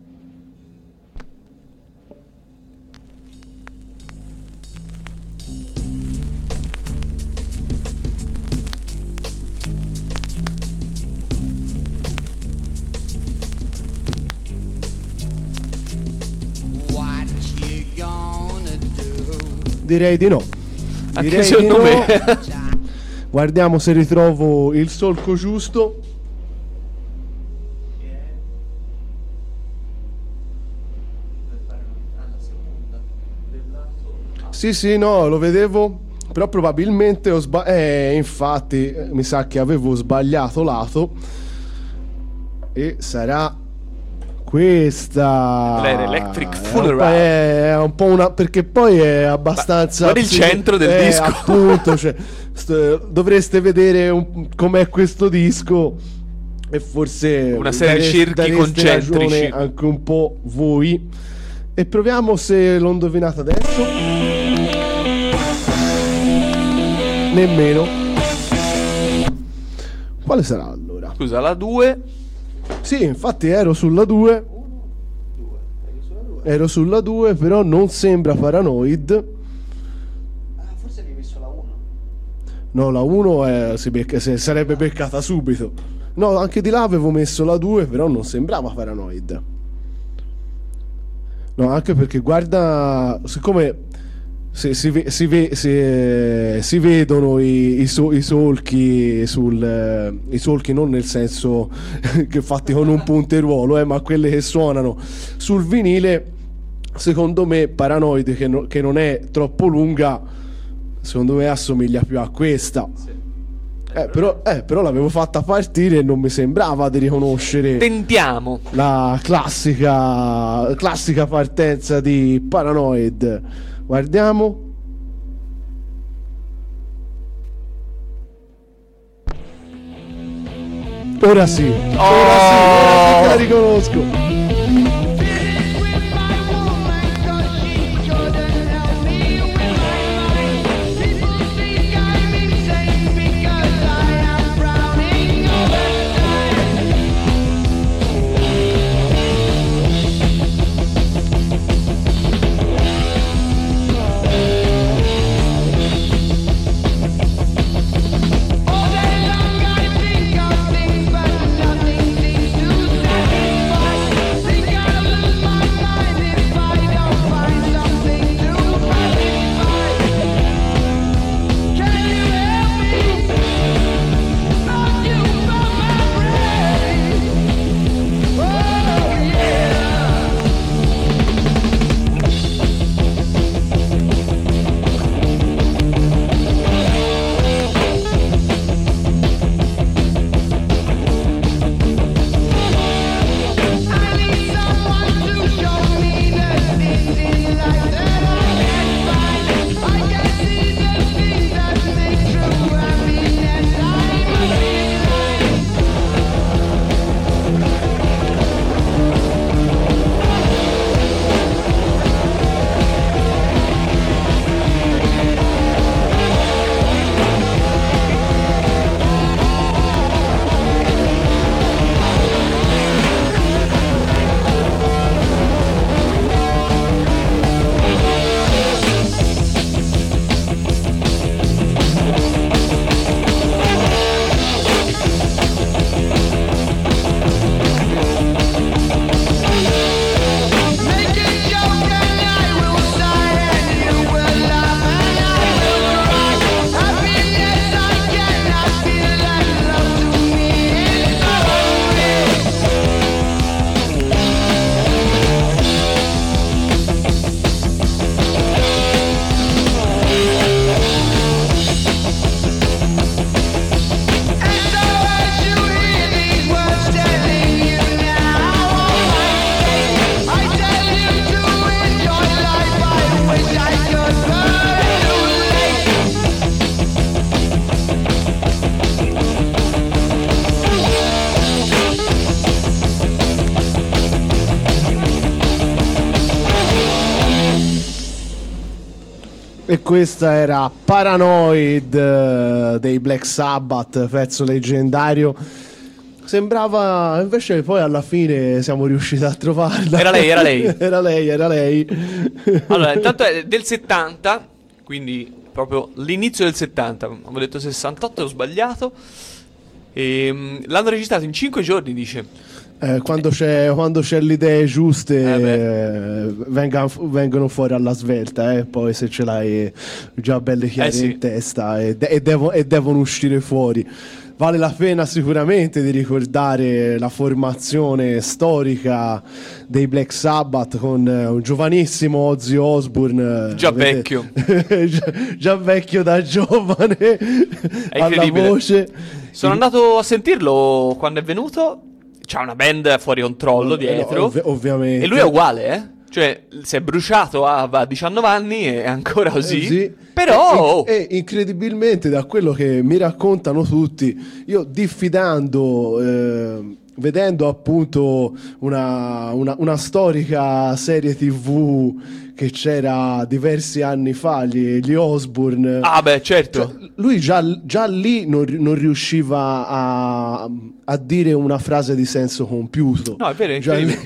Direi di no. Anche secondo me. Guardiamo se ritrovo il solco giusto. Sì, no, lo vedevo, però probabilmente infatti mi sa che avevo sbagliato lato e sarà questa. Blair Electric Funeral. È un po' una, perché poi è abbastanza guarda il centro del disco. Appunto, cioè, dovreste vedere com'è questo disco e forse una serie di circhi dareste concentrici ragione anche un po' voi. E proviamo se l'ho indovinato adesso. Nemmeno. Quale sarà allora? Scusa, la 2. Sì, infatti ero sulla 2. Ero sulla 2, però non sembra Paranoid. Forse avevi messo la 1. No, la 1 sarebbe beccata subito. No, anche di là avevo messo la 2, però non sembrava Paranoid. No, anche perché guarda, siccome si vedono i solchi i solchi non nel senso che fatti con un punteruolo, ma quelle che suonano sul vinile, secondo me Paranoid, che non è troppo lunga, secondo me assomiglia più a questa. Però l'avevo fatta partire e non mi sembrava di riconoscere. Tentiamo La classica partenza di Paranoid. Guardiamo. Ora sì che la riconosco. E questa era Paranoid dei Black Sabbath, pezzo leggendario. Sembrava, invece poi alla fine siamo riusciti a trovarla. Era lei. Era lei. Allora, intanto è del 70, quindi proprio l'inizio del 70. Avevo detto 68, ho sbagliato. E l'hanno registrato in 5 giorni, dice. Quando c'è le idee giuste, vengono fuori alla svelta, poi se ce l'hai già belle chiare sì. in testa e devono uscire fuori. vale la pena sicuramente di ricordare la formazione storica dei Black Sabbath con un giovanissimo Ozzy Osbourne, Già vecchio. già vecchio da giovane, È alla incredibile. voce. Sono andato a sentirlo quando è venuto. C'ha una band fuori controllo dietro. Ovviamente. E lui è uguale, eh? Cioè, si è bruciato a 19 anni e è ancora così. Sì. Però... E incredibilmente, da quello che mi raccontano tutti, io diffidando, vedendo appunto una storica serie TV che c'era diversi anni fa, gli Osbourne. Ah beh, certo. Cioè, lui già lì non riusciva a dire una frase di senso compiuto. No, è vero, è Già lì-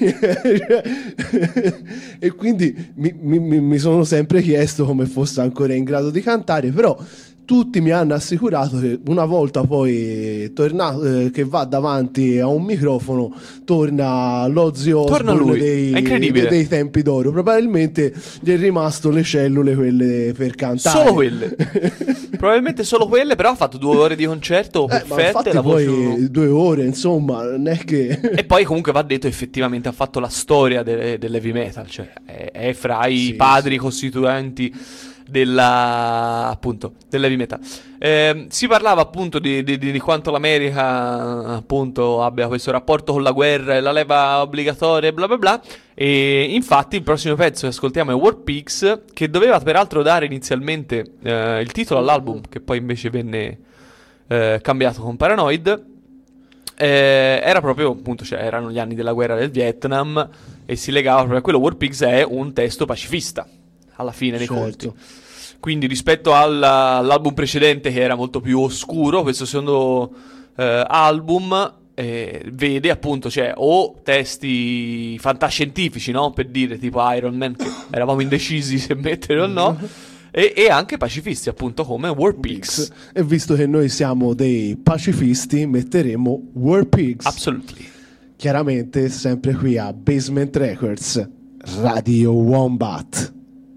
E quindi mi sono sempre chiesto come fosse ancora in grado di cantare, però tutti mi hanno assicurato che una volta poi tornato, che va davanti a un microfono, torna l'Ozzy Torna Osbourne lui. È incredibile. dei tempi d'oro. Probabilmente gli è rimasto le cellule quelle per cantare. Solo quelle. Probabilmente solo quelle, però ha fatto 2 ore di concerto Ma perfette. infatti La voce... poi 2 ore, insomma, non è che... E poi comunque va detto, effettivamente ha fatto la storia dell'heavy metal, cioè è fra i Sì, padri costituenti dell'heavy metal. Si parlava appunto di quanto l'America appunto abbia questo rapporto con la guerra e la leva obbligatoria e bla bla bla, e infatti il prossimo pezzo che ascoltiamo è War Pigs, che doveva peraltro dare inizialmente il titolo all'album, che poi invece venne cambiato con Paranoid. Era proprio appunto, cioè erano gli anni della guerra del Vietnam e si legava proprio a quello. War Pigs è un testo pacifista alla fine dei Certo. conti. Quindi rispetto all'album precedente, che era molto più oscuro, questo secondo album vede appunto, cioè, o testi fantascientifici, no? Per dire, tipo Iron Man, che eravamo indecisi se mettere o no, e anche pacifisti, appunto, come War Pigs. E visto che noi siamo dei pacifisti, metteremo War Pigs. Absolutely. Chiaramente sempre qui a Basement Records, Radio Wombat.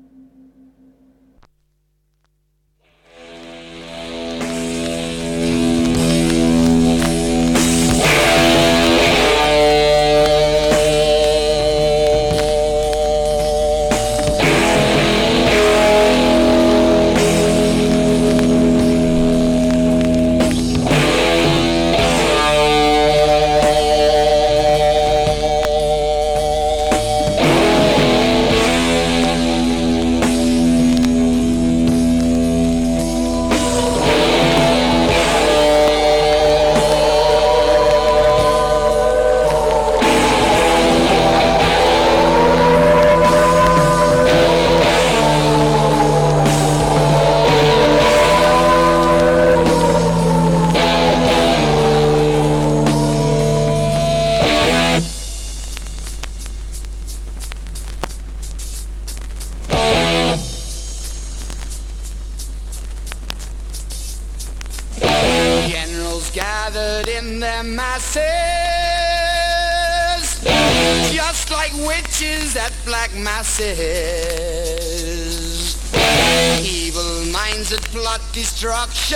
Generals gathered in their masses, just like witches at black masses. Evil minds that plot destruction,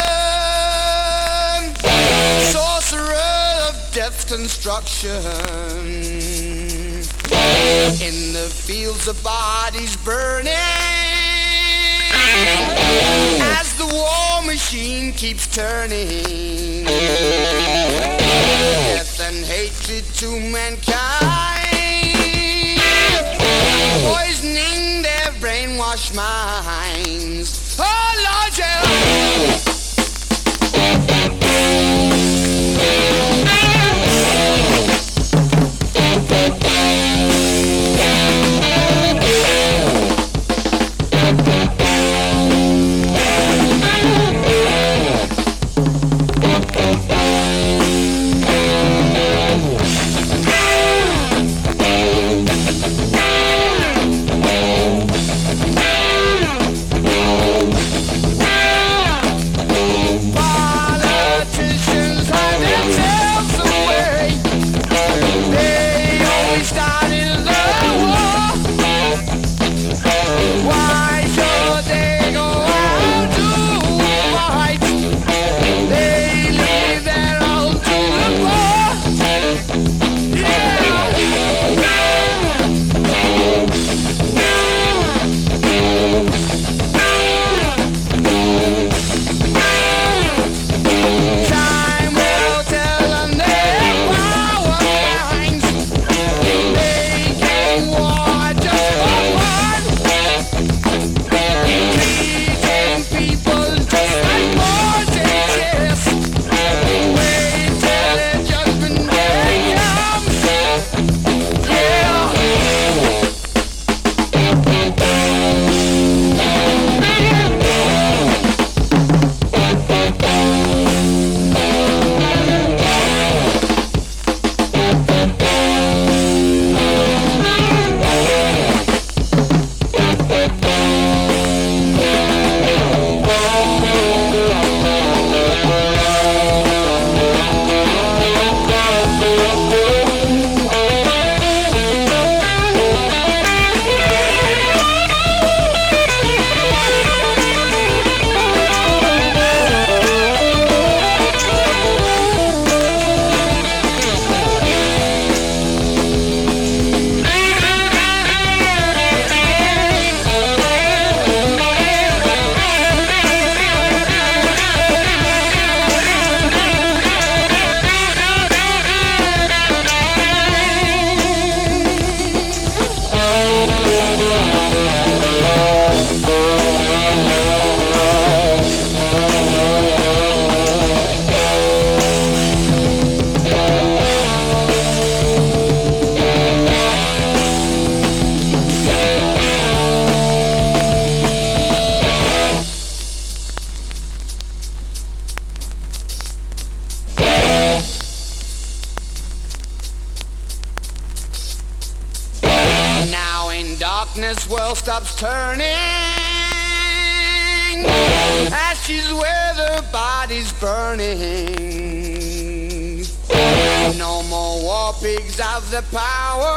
sorcerer of death's construction. In the fields of bodies burning, as the war machine keeps turning, death and hatred to mankind, poisoning their brainwashed minds. Oh Lord, yeah. darkness world stops turning, ashes where their bodies burning. No more war pigs have the power,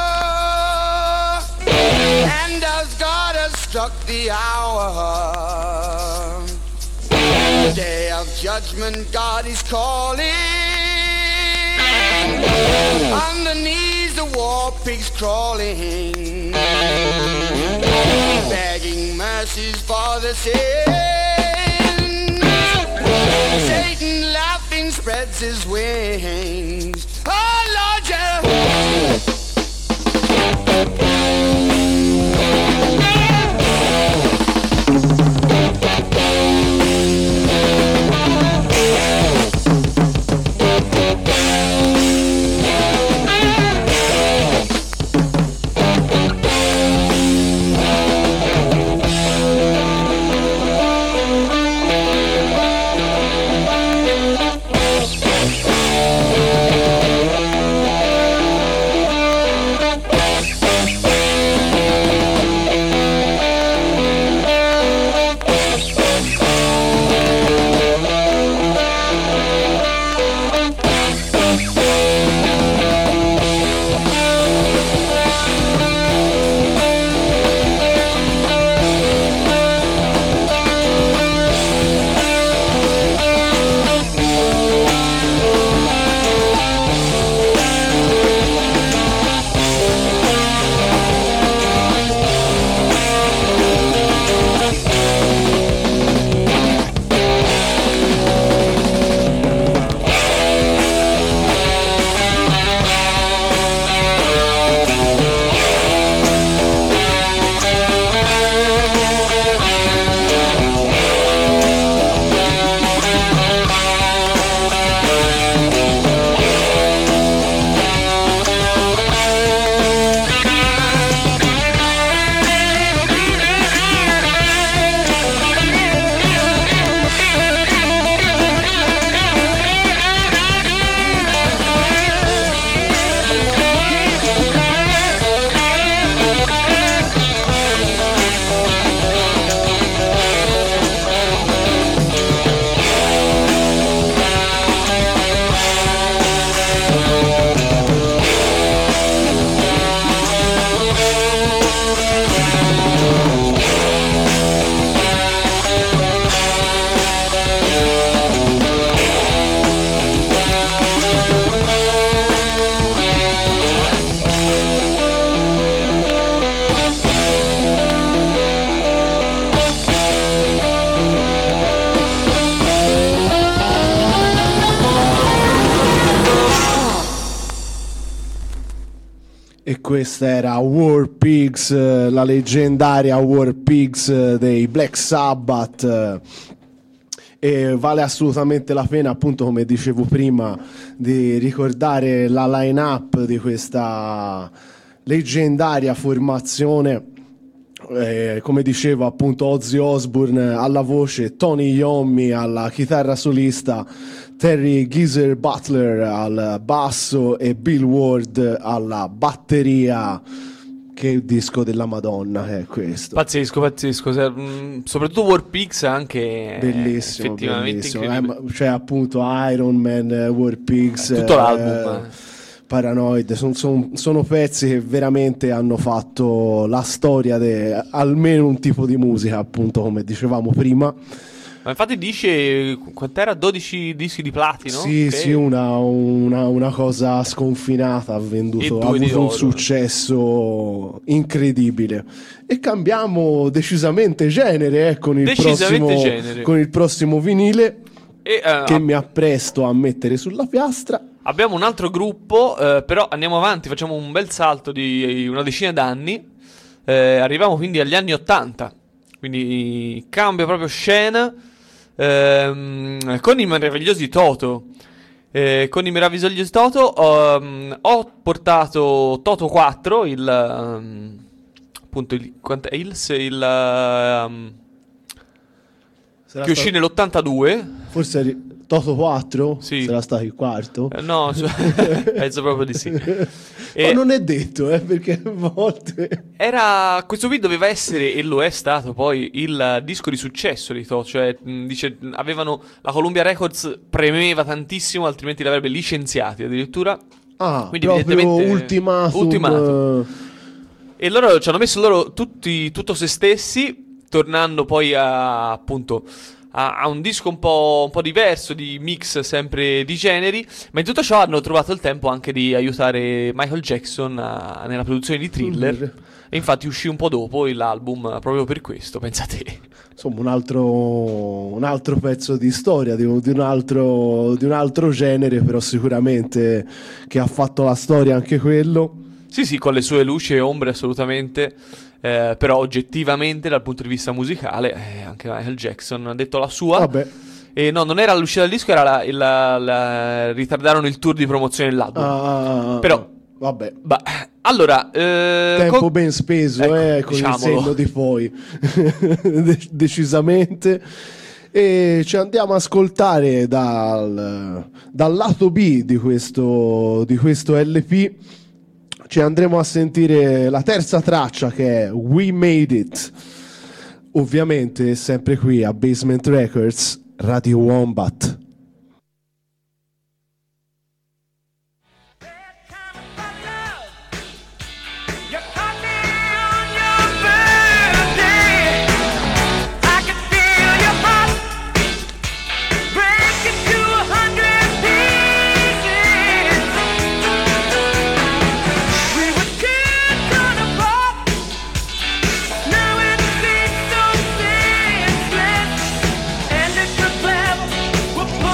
and as God has struck the hour, day of judgment God is calling. On the knees the war pigs crawling, begging mercies for the sins. Satan laughing spreads his wings. Oh Lord, yeah. E questa era War Pigs, la leggendaria War Pigs dei Black Sabbath. E vale assolutamente la pena, appunto, come dicevo prima, di ricordare la line-up di questa leggendaria formazione. Come dicevo, appunto, Ozzy Osbourne alla voce, Tony Iommi alla chitarra solista, Terry Geezer Butler al basso e Bill Ward alla batteria. Che disco della Madonna è questo? Pazzesco. Soprattutto War Pigs anche bellissimo, effettivamente bellissimo. Cioè, appunto, Iron Man, War Pigs, tutto l'album. Paranoid, sono pezzi che veramente hanno fatto la storia di almeno un tipo di musica, appunto, come dicevamo prima. Ma infatti dice quant'era? 12 dischi di platino? Sì, okay. Sì, una cosa sconfinata, ha avuto un successo incredibile. E cambiamo decisamente genere con il prossimo vinile che mi appresto a mettere sulla piastra. Abbiamo un altro gruppo, però andiamo avanti, facciamo un bel salto di una decina d'anni, arriviamo quindi agli anni 80, quindi cambia proprio scena con i meravigliosi Toto. Con i meravigliosi Toto ho portato Toto 4, appunto che uscì nell'82, Forse Toto 4? Sì. Sarà stato il quarto? No, penso proprio di sì. Ma non è detto, perché a volte... Questo qui doveva essere, e lo è stato poi, il disco di successo di Toto. Cioè, dice, la Columbia Records premeva tantissimo, altrimenti l'avrebbe licenziati addirittura. Quindi proprio evidentemente ultimatum. E loro ci hanno messo tutto se stessi, tornando poi a un disco un po' diverso, di mix sempre di generi, ma in tutto ciò hanno trovato il tempo anche di aiutare Michael Jackson nella produzione di Thriller. E infatti uscì un po' dopo l'album proprio per questo, pensate. Insomma, un altro pezzo di storia di un altro genere, però sicuramente che ha fatto la storia anche quello. Sì, con le sue luci e ombre assolutamente, però oggettivamente dal punto di vista musicale anche Michael Jackson ha detto la sua. Vabbè. E no, non era l'uscita del disco, era ritardarono il tour di promozione dell'album. Però vabbè. Allora, tempo ben speso, con diciamolo. Il senno di poi. Decisamente. E ci andiamo a ascoltare dal lato B di questo LP. Ci andremo a sentire la terza traccia, che è We Made It. Ovviamente sempre qui a Basement Records, Radio Wombat. We're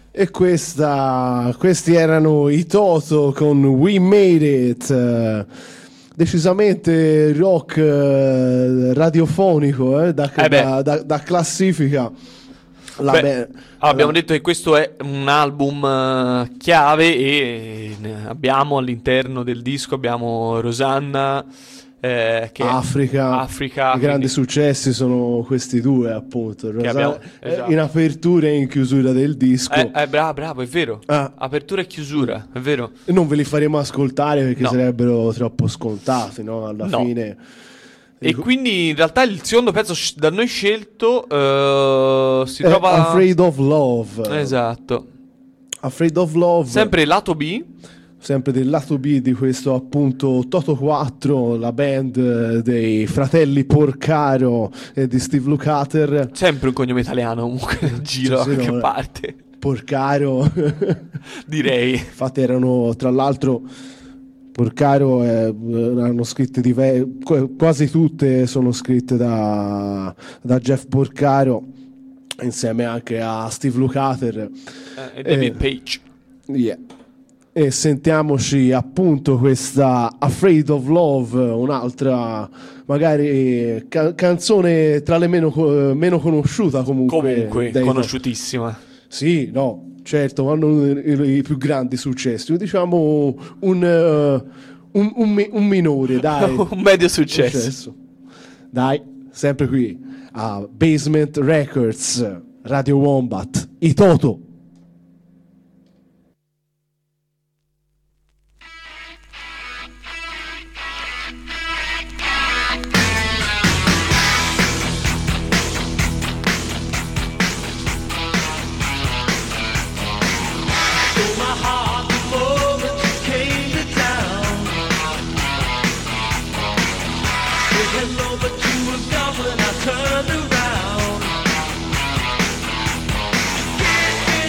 E questi erano i Toto con We Made It. Decisamente rock radiofonico, da classifica. Abbiamo detto che questo è un album chiave e abbiamo all'interno del disco abbiamo Rosanna, che Africa. I grandi successi sono questi due, appunto. Esatto. In apertura e in chiusura del disco. Bravo, è vero. Apertura e chiusura, è vero. Non ve li faremo ascoltare perché No. sarebbero troppo scontati, no? Alla fine. E quindi in realtà il secondo pezzo da noi scelto si trova Afraid of Love. Esatto. Afraid of Love. Sempre lato B. Sempre del lato B di questo appunto Toto 4, la band dei fratelli Porcaro e di Steve Lukather. Sempre un cognome italiano comunque, giro Sì, da che no, parte. Porcaro. Direi. Infatti erano, tra l'altro, Porcaro erano scritte quasi tutte sono scritte da Jeff Porcaro insieme anche a Steve Lukather E David Page. Yeah. E sentiamoci appunto questa Afraid of Love, un'altra magari canzone tra le meno conosciuta comunque conosciutissima. Sì, no, certo, hanno i più grandi successi. Diciamo un minore, dai. Un medio successo. Dai, sempre qui a Basement Records, Radio Wombat, i Toto. Turned around.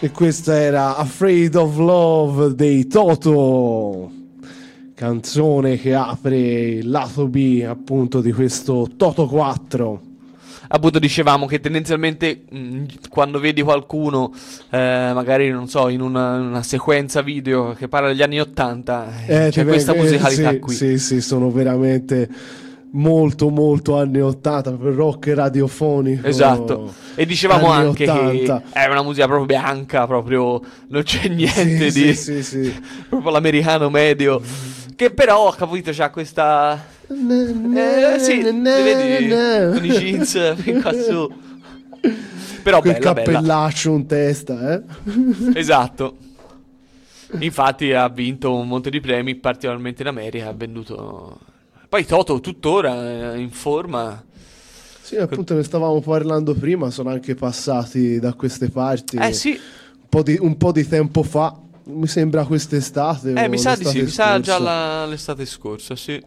E questa era Afraid of Love dei Toto, canzone che apre il lato B appunto di questo Toto 4. Appunto dicevamo che tendenzialmente quando vedi qualcuno magari non so in una sequenza video che parla degli anni 80 c'è questa musicalità qui. Sì, sono veramente molto molto anni 80 per rock radiofonico. Esatto. E dicevamo anche 80. che è una musica proprio bianca, proprio non c'è niente sì. proprio l'americano medio, che però capito c'ha questa sì, vedi con i jeans fin qua su, però quel bella, cappellaccio in testa, esatto. Infatti ha vinto un monte di premi, particolarmente in America, ha venduto. Poi Toto tuttora in forma. Sì, appunto ne stavamo parlando prima, sono anche passati da queste parti sì, un po' di tempo fa, mi sembra quest'estate. Mi sa di sì, mi sa già scorsa. l'estate scorsa, sì.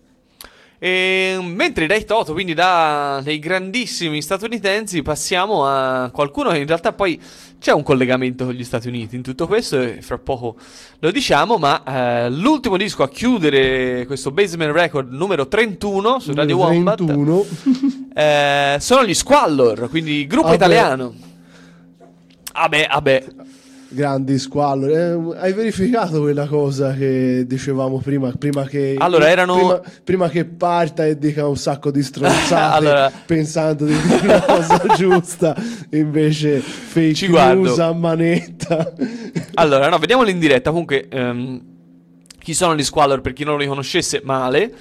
E mentre dai Toto, quindi dai grandissimi statunitensi, passiamo a qualcuno che in realtà poi c'è un collegamento con gli Stati Uniti in tutto questo, e fra poco lo diciamo, ma l'ultimo disco a chiudere questo Basement Record numero 31 su Radio Wombat sono gli Squallor, quindi gruppo italiano. Vabbè. Grandi Squallor. Hai verificato quella cosa che dicevamo prima che allora erano prima che parta e dica un sacco di stronzate allora, pensando di dire la cosa giusta, invece fake news a manetta. Allora no, vediamolo in diretta. Comunque chi sono gli Squallor, per chi non li conoscesse male,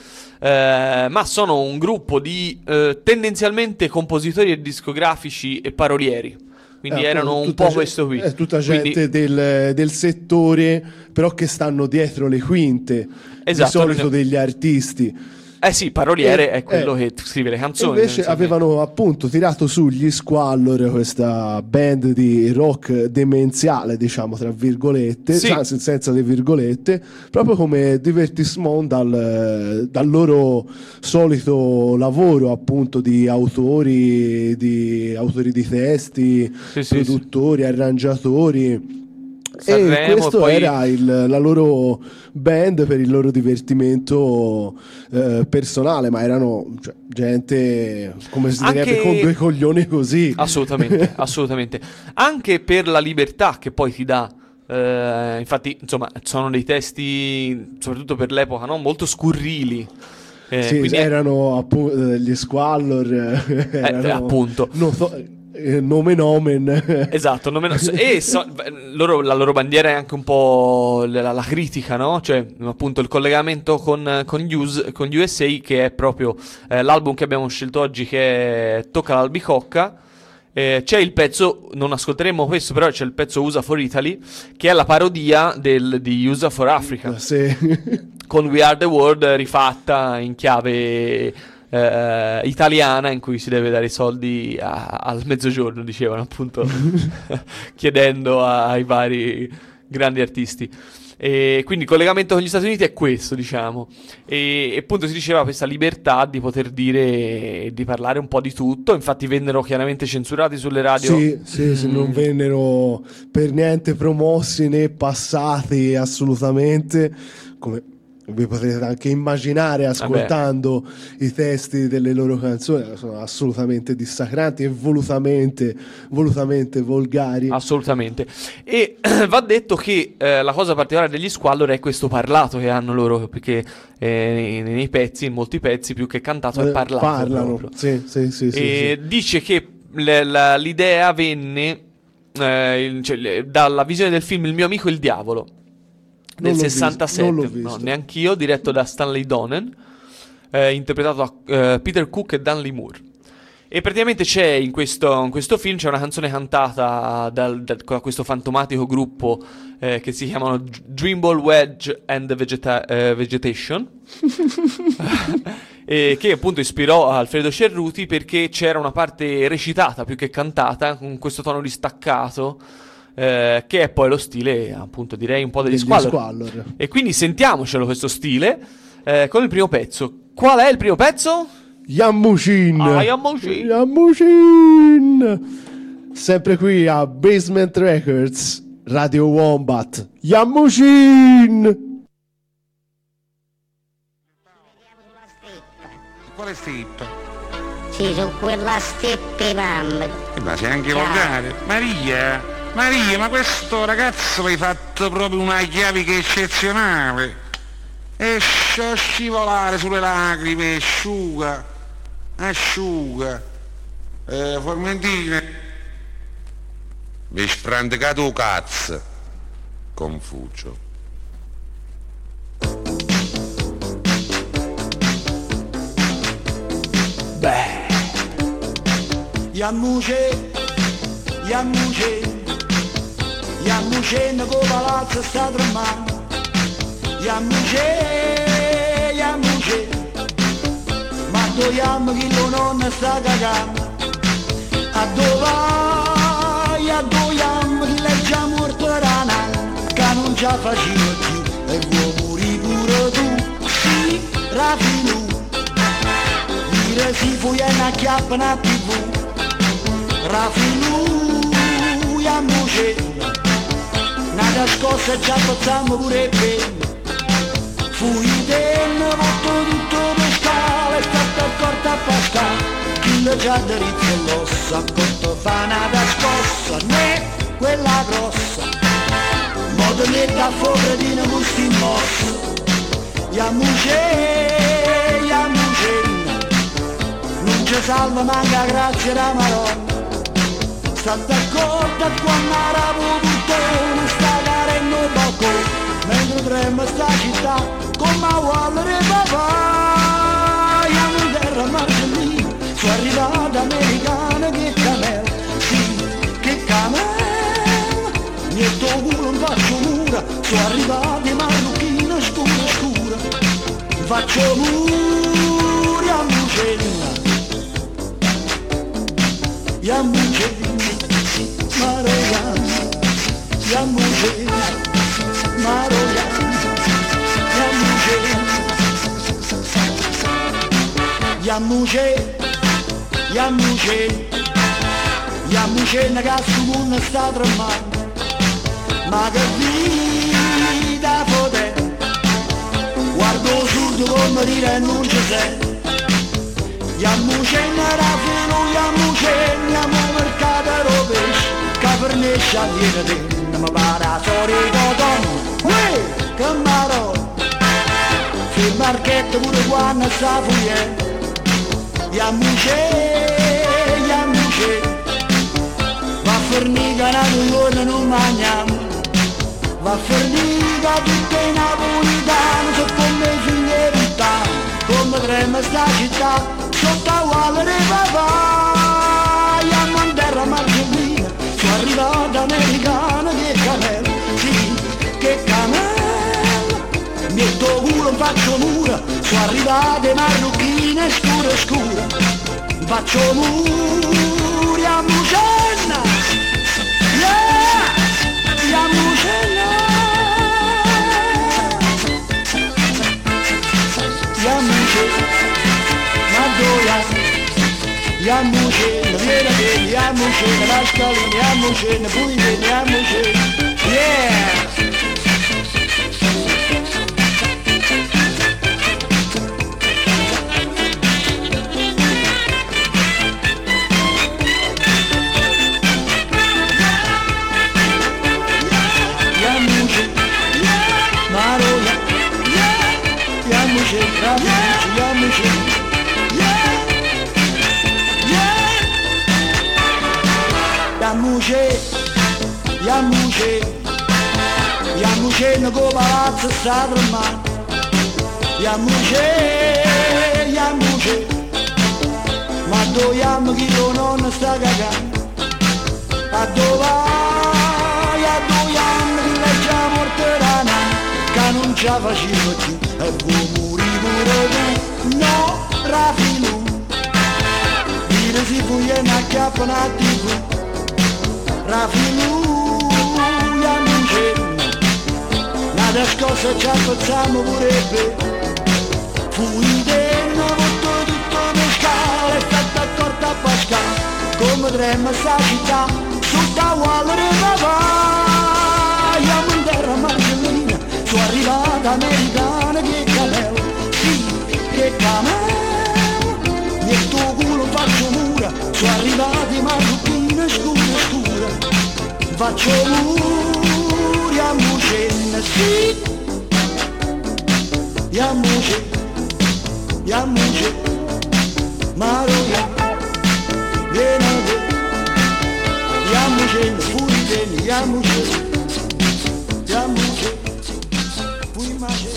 ma sono un gruppo di tendenzialmente compositori e discografici e parolieri. Quindi erano un po' questo qui. È tutta gente del settore, però che stanno dietro le quinte, esatto, di solito degli artisti. Sì, paroliere è quello che scrive le canzoni. Invece avevano appunto tirato su gli Squallor, questa band di rock demenziale, diciamo tra virgolette, anzi senza le virgolette, proprio come divertissement dal loro solito lavoro appunto di autori di testi, produttori, arrangiatori. Sanremo, e questo poi era la loro band per il loro divertimento personale, ma erano gente, come si direbbe, con due coglioni così. Assolutamente. Anche per la libertà che poi ti dà. Infatti, insomma, sono dei testi, soprattutto per l'epoca, no? Molto scurrili. Sì, erano appunto gli Squallor, appunto. Nome nomen. Esatto, e la loro bandiera è anche un po' la critica, no? Cioè, appunto, il collegamento con USA, che è proprio l'album che abbiamo scelto oggi, che è Tocca l'albicocca. C'è il pezzo, non ascolteremo questo, però c'è il pezzo USA for Italy, che è la parodia di USA for Africa. Sì. Con We Are the World rifatta in chiave italiana, in cui si deve dare i soldi al mezzogiorno, dicevano appunto, chiedendo ai vari grandi artisti. E quindi il collegamento con gli Stati Uniti è questo, diciamo, e appunto si diceva questa libertà di poter dire, di parlare un po' di tutto. Infatti vennero chiaramente censurati sulle radio. Sì, non vennero per niente promossi né passati assolutamente, come vi potrete anche immaginare ascoltando i testi delle loro canzoni. Sono assolutamente dissacranti e volutamente volgari. Assolutamente. E va detto che la cosa particolare degli Squallor è questo parlato che hanno loro, perché nei pezzi, in molti pezzi, più che cantato è parlato. Parlano, sì. Dice che l'idea venne dalla visione del film Il mio amico il diavolo del 67, no, neanch'io, diretto da Stanley Donen, interpretato da Peter Cook e Dudley Moore. E praticamente c'è in questo film c'è una canzone cantata da questo fantomatico gruppo che si chiamano Dreamball Wedge and the Vegetation, e che appunto ispirò Alfredo Cerruti, perché c'era una parte recitata più che cantata con questo tono distaccato, che è poi lo stile, appunto, direi un po' degli Squallor. E quindi sentiamocelo questo stile con il primo pezzo. Qual è il primo pezzo? Yammushin. Yammushin. sempre qui a Basement Records, Radio Wombat. Yamushin! Quale stippa? Sì, su quella steppe, mamma. Ma sei anche volgare. Maria, ma questo ragazzo l'hai fatto proprio una chiavica eccezionale. Esce a scivolare sulle lacrime, asciuga. Formentine. Vi sfrandecato cazzo. Confucio. Beh. Yamuce, nel palazzo sta tremando. Yamuce, ma doiamo che lo nonno sta cagando. A doiamo che leggiamo morterana, che non ci facciamo più, e vuoi morire pure tu, sì, Rafilu. Dire si fu e una chiappa na TV, Rafilu, Yamuce, nata scossa già facciamo pure bene. Fui dentro, fatto tutto per scala, è stato accorto a Pascal, chi lo già dritto e l'ossa, accorto fa nata scossa, né quella grossa, modo mette a fuoco di una gusti in mossa. Yamuce, non ci salva manca grazie da Maronna, sta d'accordo quando era voluto, sta carendo poco, mentre trema sta città, come a Waller e papà, in terra margellina, sono arrivata americana che camel, sì, che camel, niente culo non faccio mura, sono arrivate marocchine scura, faccio muri a Mucella, Yamuce, Maroyan, Yamuce, Maroyan, Yamuce, ragazzo non sta tremando, ma che vita potè, guardo surdo come dire non ci sei. Yamuce, Rafilu, andiamo al mercato rovescio, che per me viene dentro, ma para solito tono, che maro, che marchetto pure quando sta fuggendo. Yamuce, va a fornica una giorno non mangiamo, va a fornica tutte i napolitane, so come figli e puttane, come trema sta città, sotto a Waller e papà, Yammo in terra margellina, sono arrivata americana che camel, sì, che camel, metto culo, faccio mura, sono arrivate marocchine scura, faccio muri a Mucenna, yeah, a Mucenna, a Mucenna, ma doia, a Mucenna, vieni a vedere, a Mucenna, la scalina, a Mucenna, poi vieni a Mucenna, yeah. Yamuce, no go palazzo sta tremando. Yamuce, ma doiamo chi lo nonno sta cagando. A doiamo chi leggia morterana, che non ci facciamo più, e vuoi morire pure tu, no, Rafilu. Dire si fu e una chiappa una TV, Rafilu, Yamuce, nada scossa ci affacciamo pure per, fui dentro, tutto per scala, è stata accorta a Pascal, come trema sta città, tutta uguale di papà. Io in terra Margellina, sono arrivata americana che cameo, sì, che cameo. Nel tuo culo faccio mura, sono arrivati marruccine scure scure. Faccio muri a mucenne, sì. Ya muce, maroia, venade. Ya muce, fui bene, ya muce, fui mace.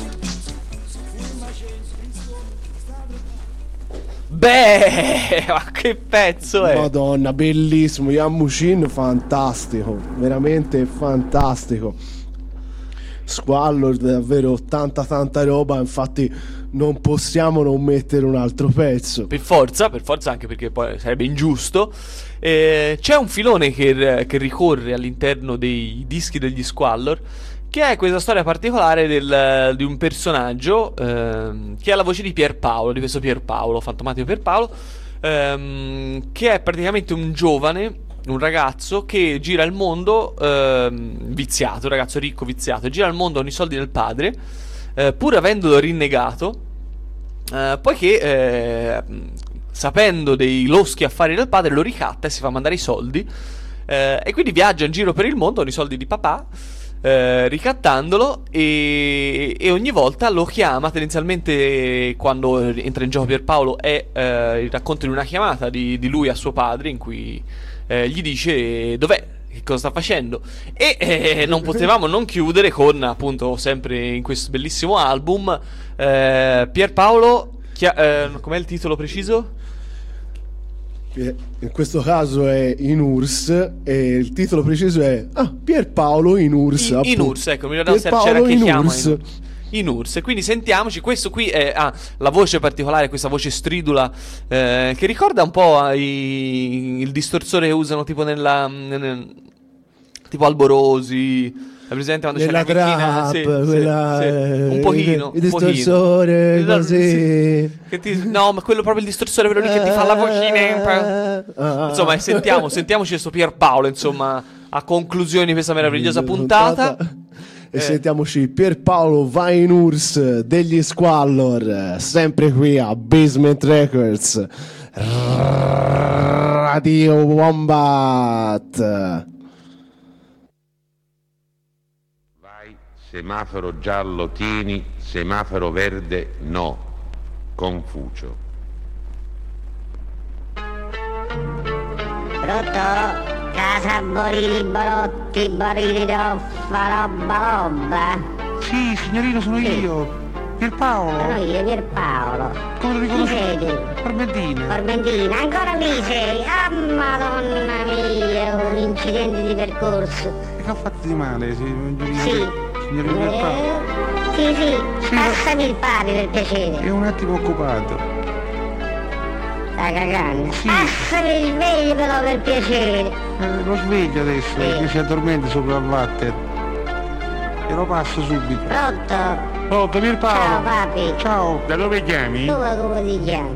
Beh, ma che pezzo è? Madonna, bellissimo, Yamushin, fantastico, veramente fantastico. Squallor, davvero tanta roba, infatti non possiamo non mettere un altro pezzo. Per forza, anche perché poi sarebbe ingiusto. C'è un filone che ricorre all'interno dei dischi degli Squallor, che è questa storia particolare di un personaggio che ha la voce di Pierpaolo, di questo Pierpaolo, fantomatico Pierpaolo, che è praticamente un giovane, un ragazzo che gira il mondo viziato, un ragazzo ricco viziato, gira il mondo con i soldi del padre, pur avendolo rinnegato, poiché sapendo dei loschi affari del padre lo ricatta e si fa mandare i soldi, e quindi viaggia in giro per il mondo con i soldi di papà, ricattandolo, e ogni volta lo chiama. Tendenzialmente quando entra in gioco Pierpaolo è il racconto di una chiamata di lui a suo padre, in cui gli dice dov'è, che cosa sta facendo, e non potevamo non chiudere con, appunto, sempre in questo bellissimo album, Pierpaolo, com'è il titolo preciso? In questo caso è In URSS e il titolo preciso è Pierpaolo in URSS. In URSS, ecco, mi ricordavo se c'era che chiama in URSS. Quindi sentiamoci, questo qui è la voce particolare, questa voce stridula, che ricorda un po' il distorsore che usano tipo tipo Alborosi. È presente quando c'è la trap, sì, quella, sì. Un pochino, il distorsore, così. Sì. No, ma quello proprio il distorsore, quello lì che ti fa la vocina. Insomma, sentiamoci questo Pierpaolo, insomma, a conclusione di questa meravigliosa puntata. E sentiamoci Pierpaolo va in URSS degli Squallor, sempre qui a Basement Records, Radio Wombat. Semaforo giallo tieni, semaforo verde no. Confucio. Pronto? Casa Borini Borotti, Borini Roffa, roba. Sì, signorino, sono io. Pierpaolo. Sono io, Pierpaolo. Come lo riconosci? Chi sei tu? Formentina, ancora lì sei? Ah, madonna mia, un incidente di percorso. E che ho fatto di male, signorino? Sì. Signorino Pierpaolo? Sì, passami il pari per piacere. È un attimo occupato. Stai cagando? Sì. Passami il sveglio però per piacere. Lo sveglio adesso, che si addormenta sopra il water. E lo passo subito. Pronto, Pierpaolo? Ciao papi. Ciao, da dove chiami? Tu come ti chiami?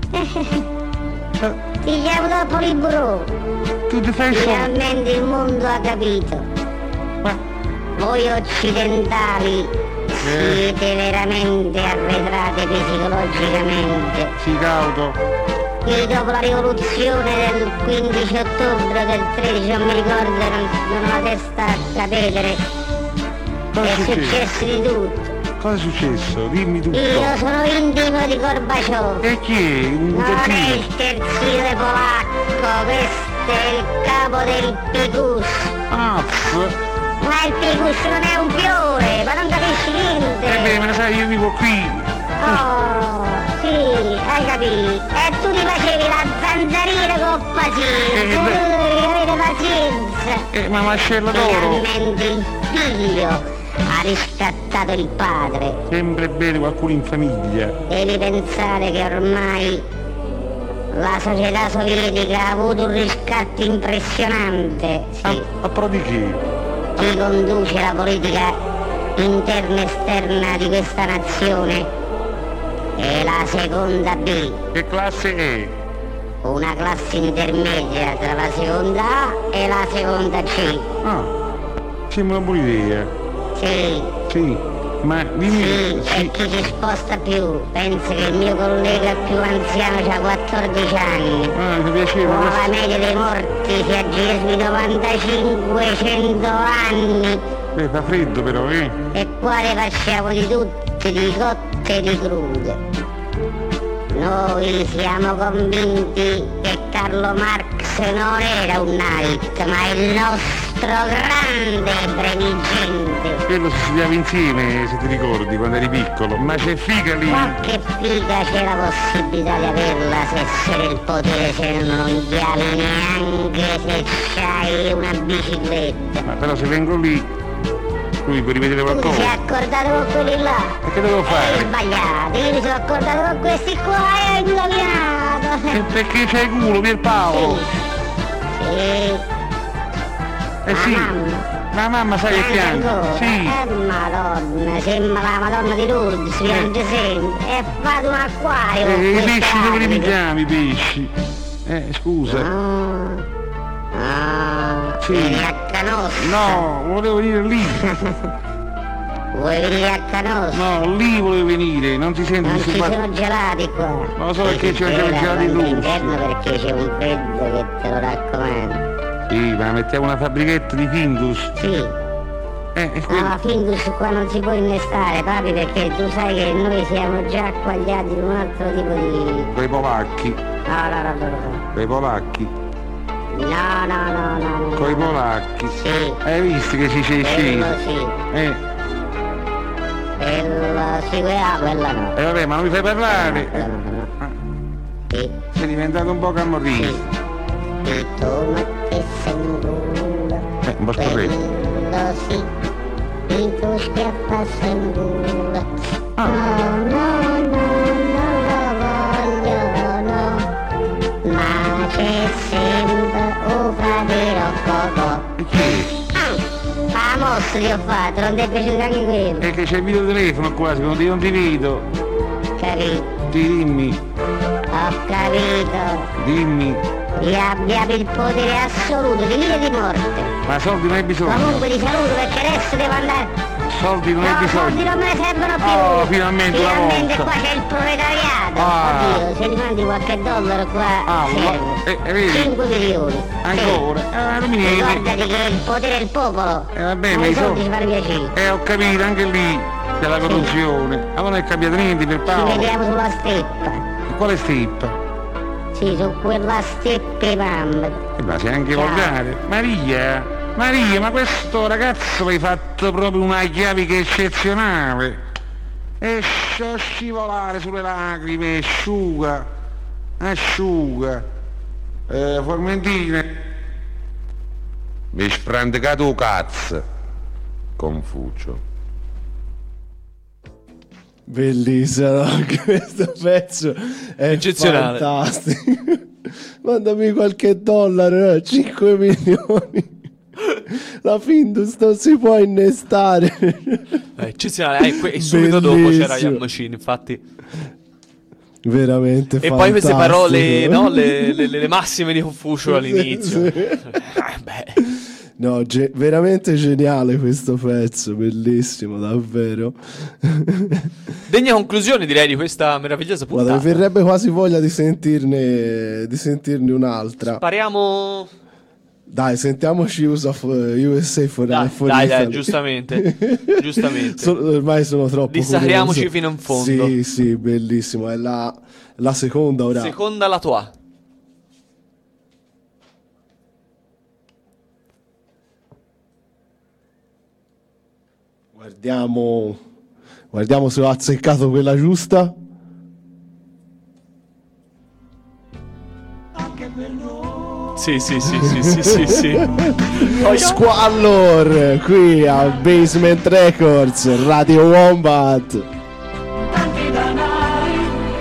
Ti chiamo dopo Libro. Tu ti fai solo. Finalmente il mondo ha capito. Ma voi occidentali siete veramente arretrati psicologicamente. sì, cauto. Io dopo la rivoluzione del 15 ottobre, del 13, non mi ricordo, non ho la testa a capetere. È successo di tutto. Cosa è successo? Dimmi tutto. Io sono intimo di Gorbaciov. E chi è? Un Non è il terzino polacco, questo è il capo del PICUS. Ah, Ma il Picus non è un fiore, ma non capisci niente. beh, me lo sai, io vivo qui. Oh, sì, hai capito. E tu ti facevi la zanzarina con pazienza. Avete pazienza. Ma mascella d'oro. Finalmente il figlio ha riscattato il padre. Sempre bene qualcuno in famiglia. Devi pensare che ormai la società sovietica ha avuto un riscatto impressionante. Sì. A pro di che? Chi conduce la politica interna e esterna di questa nazione è la seconda B. Che classe è? una classe intermedia tra la seconda A e la seconda C. Ah, sembra una buona idea. Sì. Sì, ma dimmi... Sì, e chi ci sposta più? Penso che il mio collega più anziano ha 14 anni. Ah, mi piaceva. La media dei morti si aggira sui 95-100 anni. Fa freddo però, E qua ne facciamo di tutte, di cotte e di crude. Noi siamo convinti che Carlo Marx non era un Knight, ma il nostro grande previgente. Quello si studiava insieme, se ti ricordi, quando eri piccolo. Ma c'è figa lì. Qualche figa c'è la possibilità di averla se essere il potere, se non chiami neanche se c'hai una bicicletta. Ma però se vengo lì, lui puoi rivedere Tu qualcosa. ti sei accordato con quelli là? E che devo fare? Hai sbagliato, io mi sono accordato con questi qua e ho indovinato. Perché c'hai il culo, Pierpaolo? Sì. Sì. La mamma sai che piange? Sì. Madonna, sembra la Madonna di Lourdes, piange sempre. E fate un acquario con I queste pesci dove li anime. pigliamo, i pesci? Scusa. Sì. Vieni a Canossa. No, volevo venire lì. Vuoi venire a Canossa? No, lì volevo venire, non ti senti Non ci disturbato? sono gelati qua. Non lo so perché c'è gelati russi. L'inverno perché c'è un freddo che te lo raccomando. Sì, ma mettiamo una fabbrichetta di Findus. Sì. No, Findus qua non si può innestare, papi, perché tu sai che noi siamo già acquagliati in un altro tipo di... Quei polacchi. No. Quei polacchi. No. Coi polacchi. Sì. Hai visto che ci sei sceso? Quello sì. Quello sì, quella no. Vabbè, ma non mi fai parlare. Sì. Sei diventato un po' camorrino. Toma che sembra. Un po' storretto. Quello sì. Mi tu schiaffa sembra. No, non lo voglio, no. Ma c'è sempre un fratello Coco. La mossa ti ho fatto, non ti è piaciuto anche quello? È che c'è il videotelefono qua, secondo te non ti vedo. Capito? Dimmi. Ho capito. Dimmi. Abbiamo il potere assoluto di vita e di morte. Ma soldi non hai bisogno. Comunque ti saluto perché adesso devo andare. Soldi non hai No, bisogno. soldi non me ne servono più. Oh, finalmente una Finalmente volta. qua c'è il proletariato. Ah. Oddio, se ti mandi qualche dollaro qua serve. vedi? 5 milioni. Ancora? Non mi niente. Ricordati che il potere è il popolo. Vabbè, Ma ma i i soldi soldi. ci fanno piacere. Ho capito, anche lì della corruzione. Allora non è cambiato niente per Ci Paolo. vediamo sulla steppa. Quale steppa? Sì, su quella steppa mamma. Ma sei anche Ciao. volgare. Maria, ma questo ragazzo l'hai fatto proprio una chiavica eccezionale. Esce scivolare sulle lacrime, asciuga. Formentine. Mi sprandecato cazzo. Confucio. Bellissimo, anche questo pezzo è eccezionale. Fantastico. Mandami qualche dollaro, 5 milioni. La Findus non si può innestare. È eccezionale. E subito dopo c'era Bellissimo. Ian Machine, infatti. Veramente E fantastico. poi queste parole, no? le massime di Confucio all'inizio. Sì. No, veramente geniale questo pezzo, bellissimo, davvero. Degna conclusione, direi, di questa meravigliosa Guarda, puntata. mi verrebbe quasi voglia di sentirne un'altra. Spariamo. Dai, sentiamoci USA for Dai, Italy. giustamente. Ormai sono troppo Dissacriamoci curioso. fino in fondo. Sì, bellissimo. È la seconda ora. Seconda la tua. Guardiamo se ho azzeccato quella giusta. Sì. Squallor qui a Basement Records, Radio Wombat. Tanti danari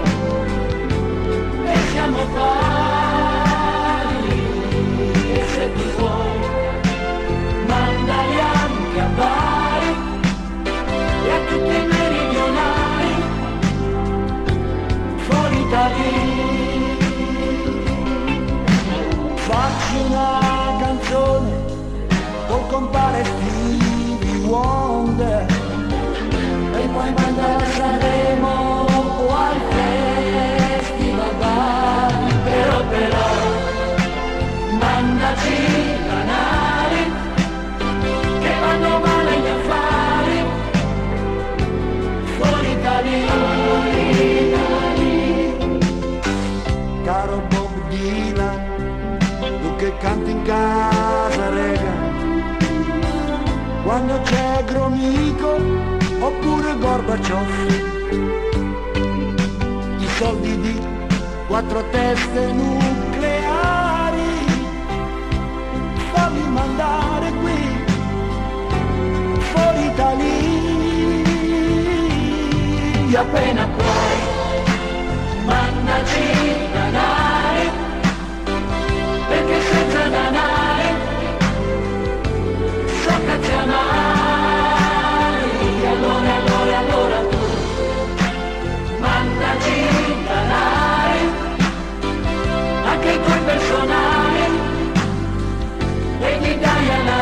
e siamo pari, e se tu vuoi mandali anche a Bari e a tutti i meridionali fuori da lì. puoi mandare a Sanremo o al Festival Bar, però mandaci danari che vanno male gli affari fuori da lì. Caro Bob Dylan, tu che canti in casa rega, quando c'è Gromyko oppure Gorbaciov, i soldi di 4 teste nucleari fammi mandare qui fuori da lì, appena puoi mandaci danari, perché senza danari so cazzi amari. Allora tu mandaci danari, anche i tuoi personali, e gli dai alla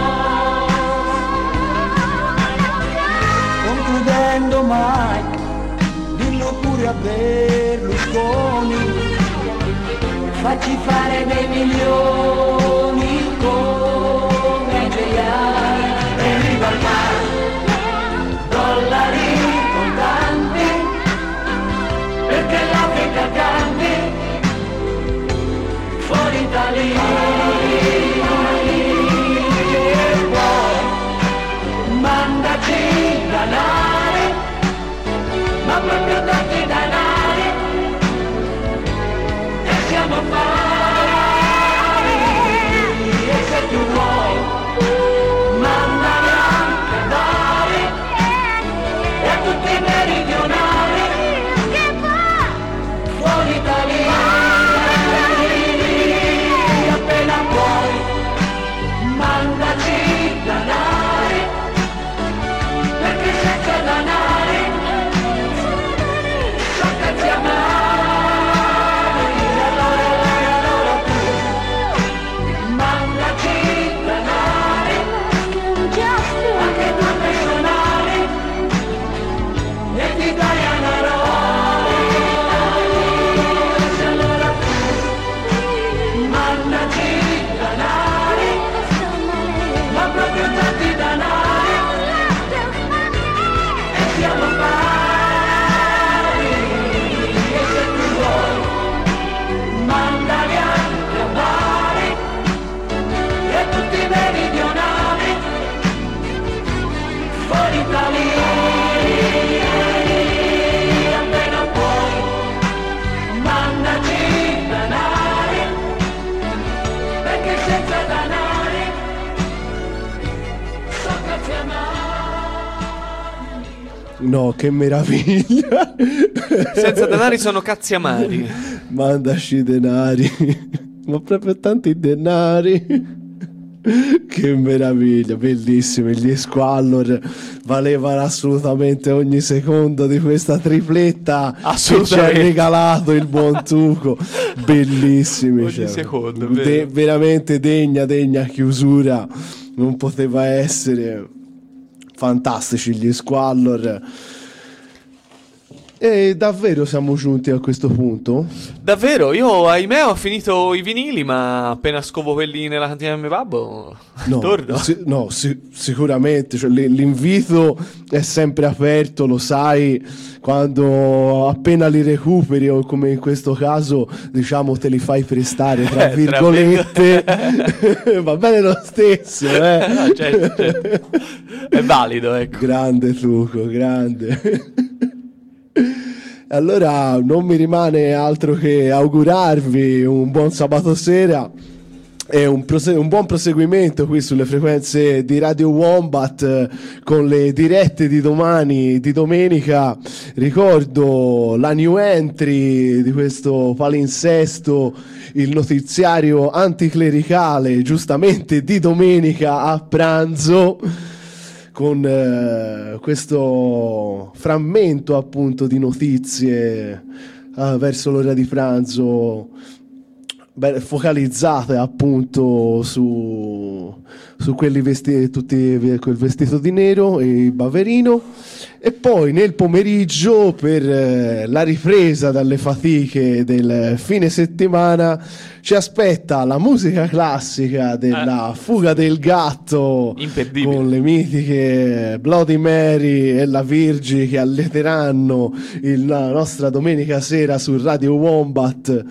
concludendo Mike, dillo pure a Berlusconi, facci fare dei milioni come J.R. e viva il mare, dollari contanti, perché l'Africa cambi fuori da lì. E poi mandaci danari, ma proprio tanti danari, e siamo pari. E se tu vuoi mandami anche Bari e a tutti i meridionali fuori da lì, appena puoi mandaci danari, perché senza danari so cazzi amari. Allora tu mandaci danari, anche tu personali, e ti dai una rosa. Allora tu mandaci danari, ma proprio tanti danari, e siamo pari. E se tu vuoi mandali anche a Bari e a tutti i meridionali fuori da lì, appena puoi mandaci danari, perché senza danari so cazzi amari. No, che meraviglia. Senza denari sono cazzi amari. Mandaci denari. Ma proprio tanti denari. Che meraviglia, bellissimi gli Squallor, valevano assolutamente ogni secondo di questa tripletta che ci ha Assolutamente. regalato il buon Tuco. Bellissimi, Ogni cioè, secondo, è vero. veramente degna chiusura, non poteva essere. Fantastici gli Squallor. E davvero siamo giunti a questo punto? Davvero, io ahimè ho finito i vinili, ma appena scovo quelli nella cantina del mio babbo, torno. Sicuramente, cioè, l'invito è sempre aperto, lo sai, quando appena li recuperi o come in questo caso, diciamo, te li fai prestare, tra virgolette, va bene lo stesso, No, certo. È valido, ecco. Grande Tuco, grande. Allora non mi rimane altro che augurarvi un buon sabato sera e un buon proseguimento qui sulle frequenze di Radio Wombat con le dirette di domani, di domenica. Ricordo la new entry di questo palinsesto, il notiziario anticlericale, giustamente di domenica a pranzo, con questo frammento appunto di notizie verso l'ora di pranzo focalizzate appunto su quelli vestiti, tutti quel vestito di nero e il baverino. E poi nel pomeriggio, per la ripresa dalle fatiche del fine settimana, ci aspetta la musica classica della Fuga del Gatto, con le mitiche Bloody Mary e la Virgi che alleteranno la nostra domenica sera su Radio Wombat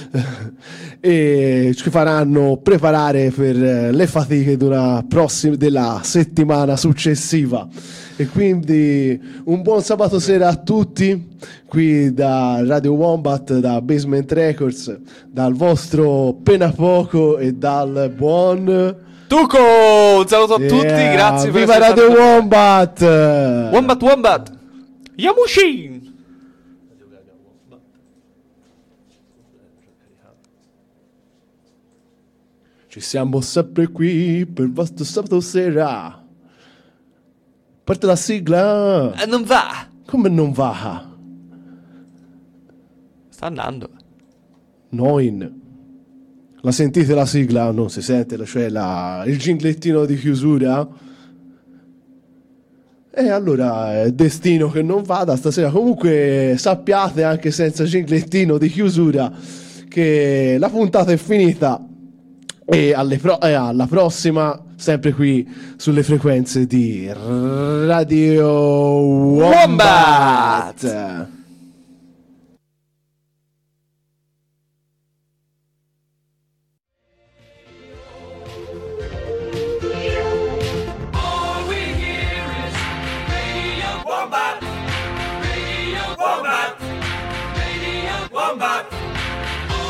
e ci faranno preparare per le fatiche della settimana successiva. E quindi un buon sabato sera a tutti qui da Radio Wombat, da Basement Records, dal vostro Penapoco e dal buon Tuco. Un saluto a tutti, grazie per viva Radio Wombat. Wombat Yamushin. Ci siamo sempre qui per il vostro sabato sera. Parte la sigla. Non va. Come non va? Sta andando. Noin. La sentite la sigla? Non si sente, cioè il ginglettino di chiusura? E allora è destino che non vada stasera. Comunque sappiate, anche senza ginglettino di chiusura, che la puntata è finita. E alla prossima, sempre qui sulle frequenze di Radio Wombat.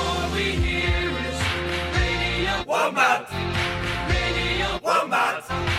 Wombat! Radio Wombat!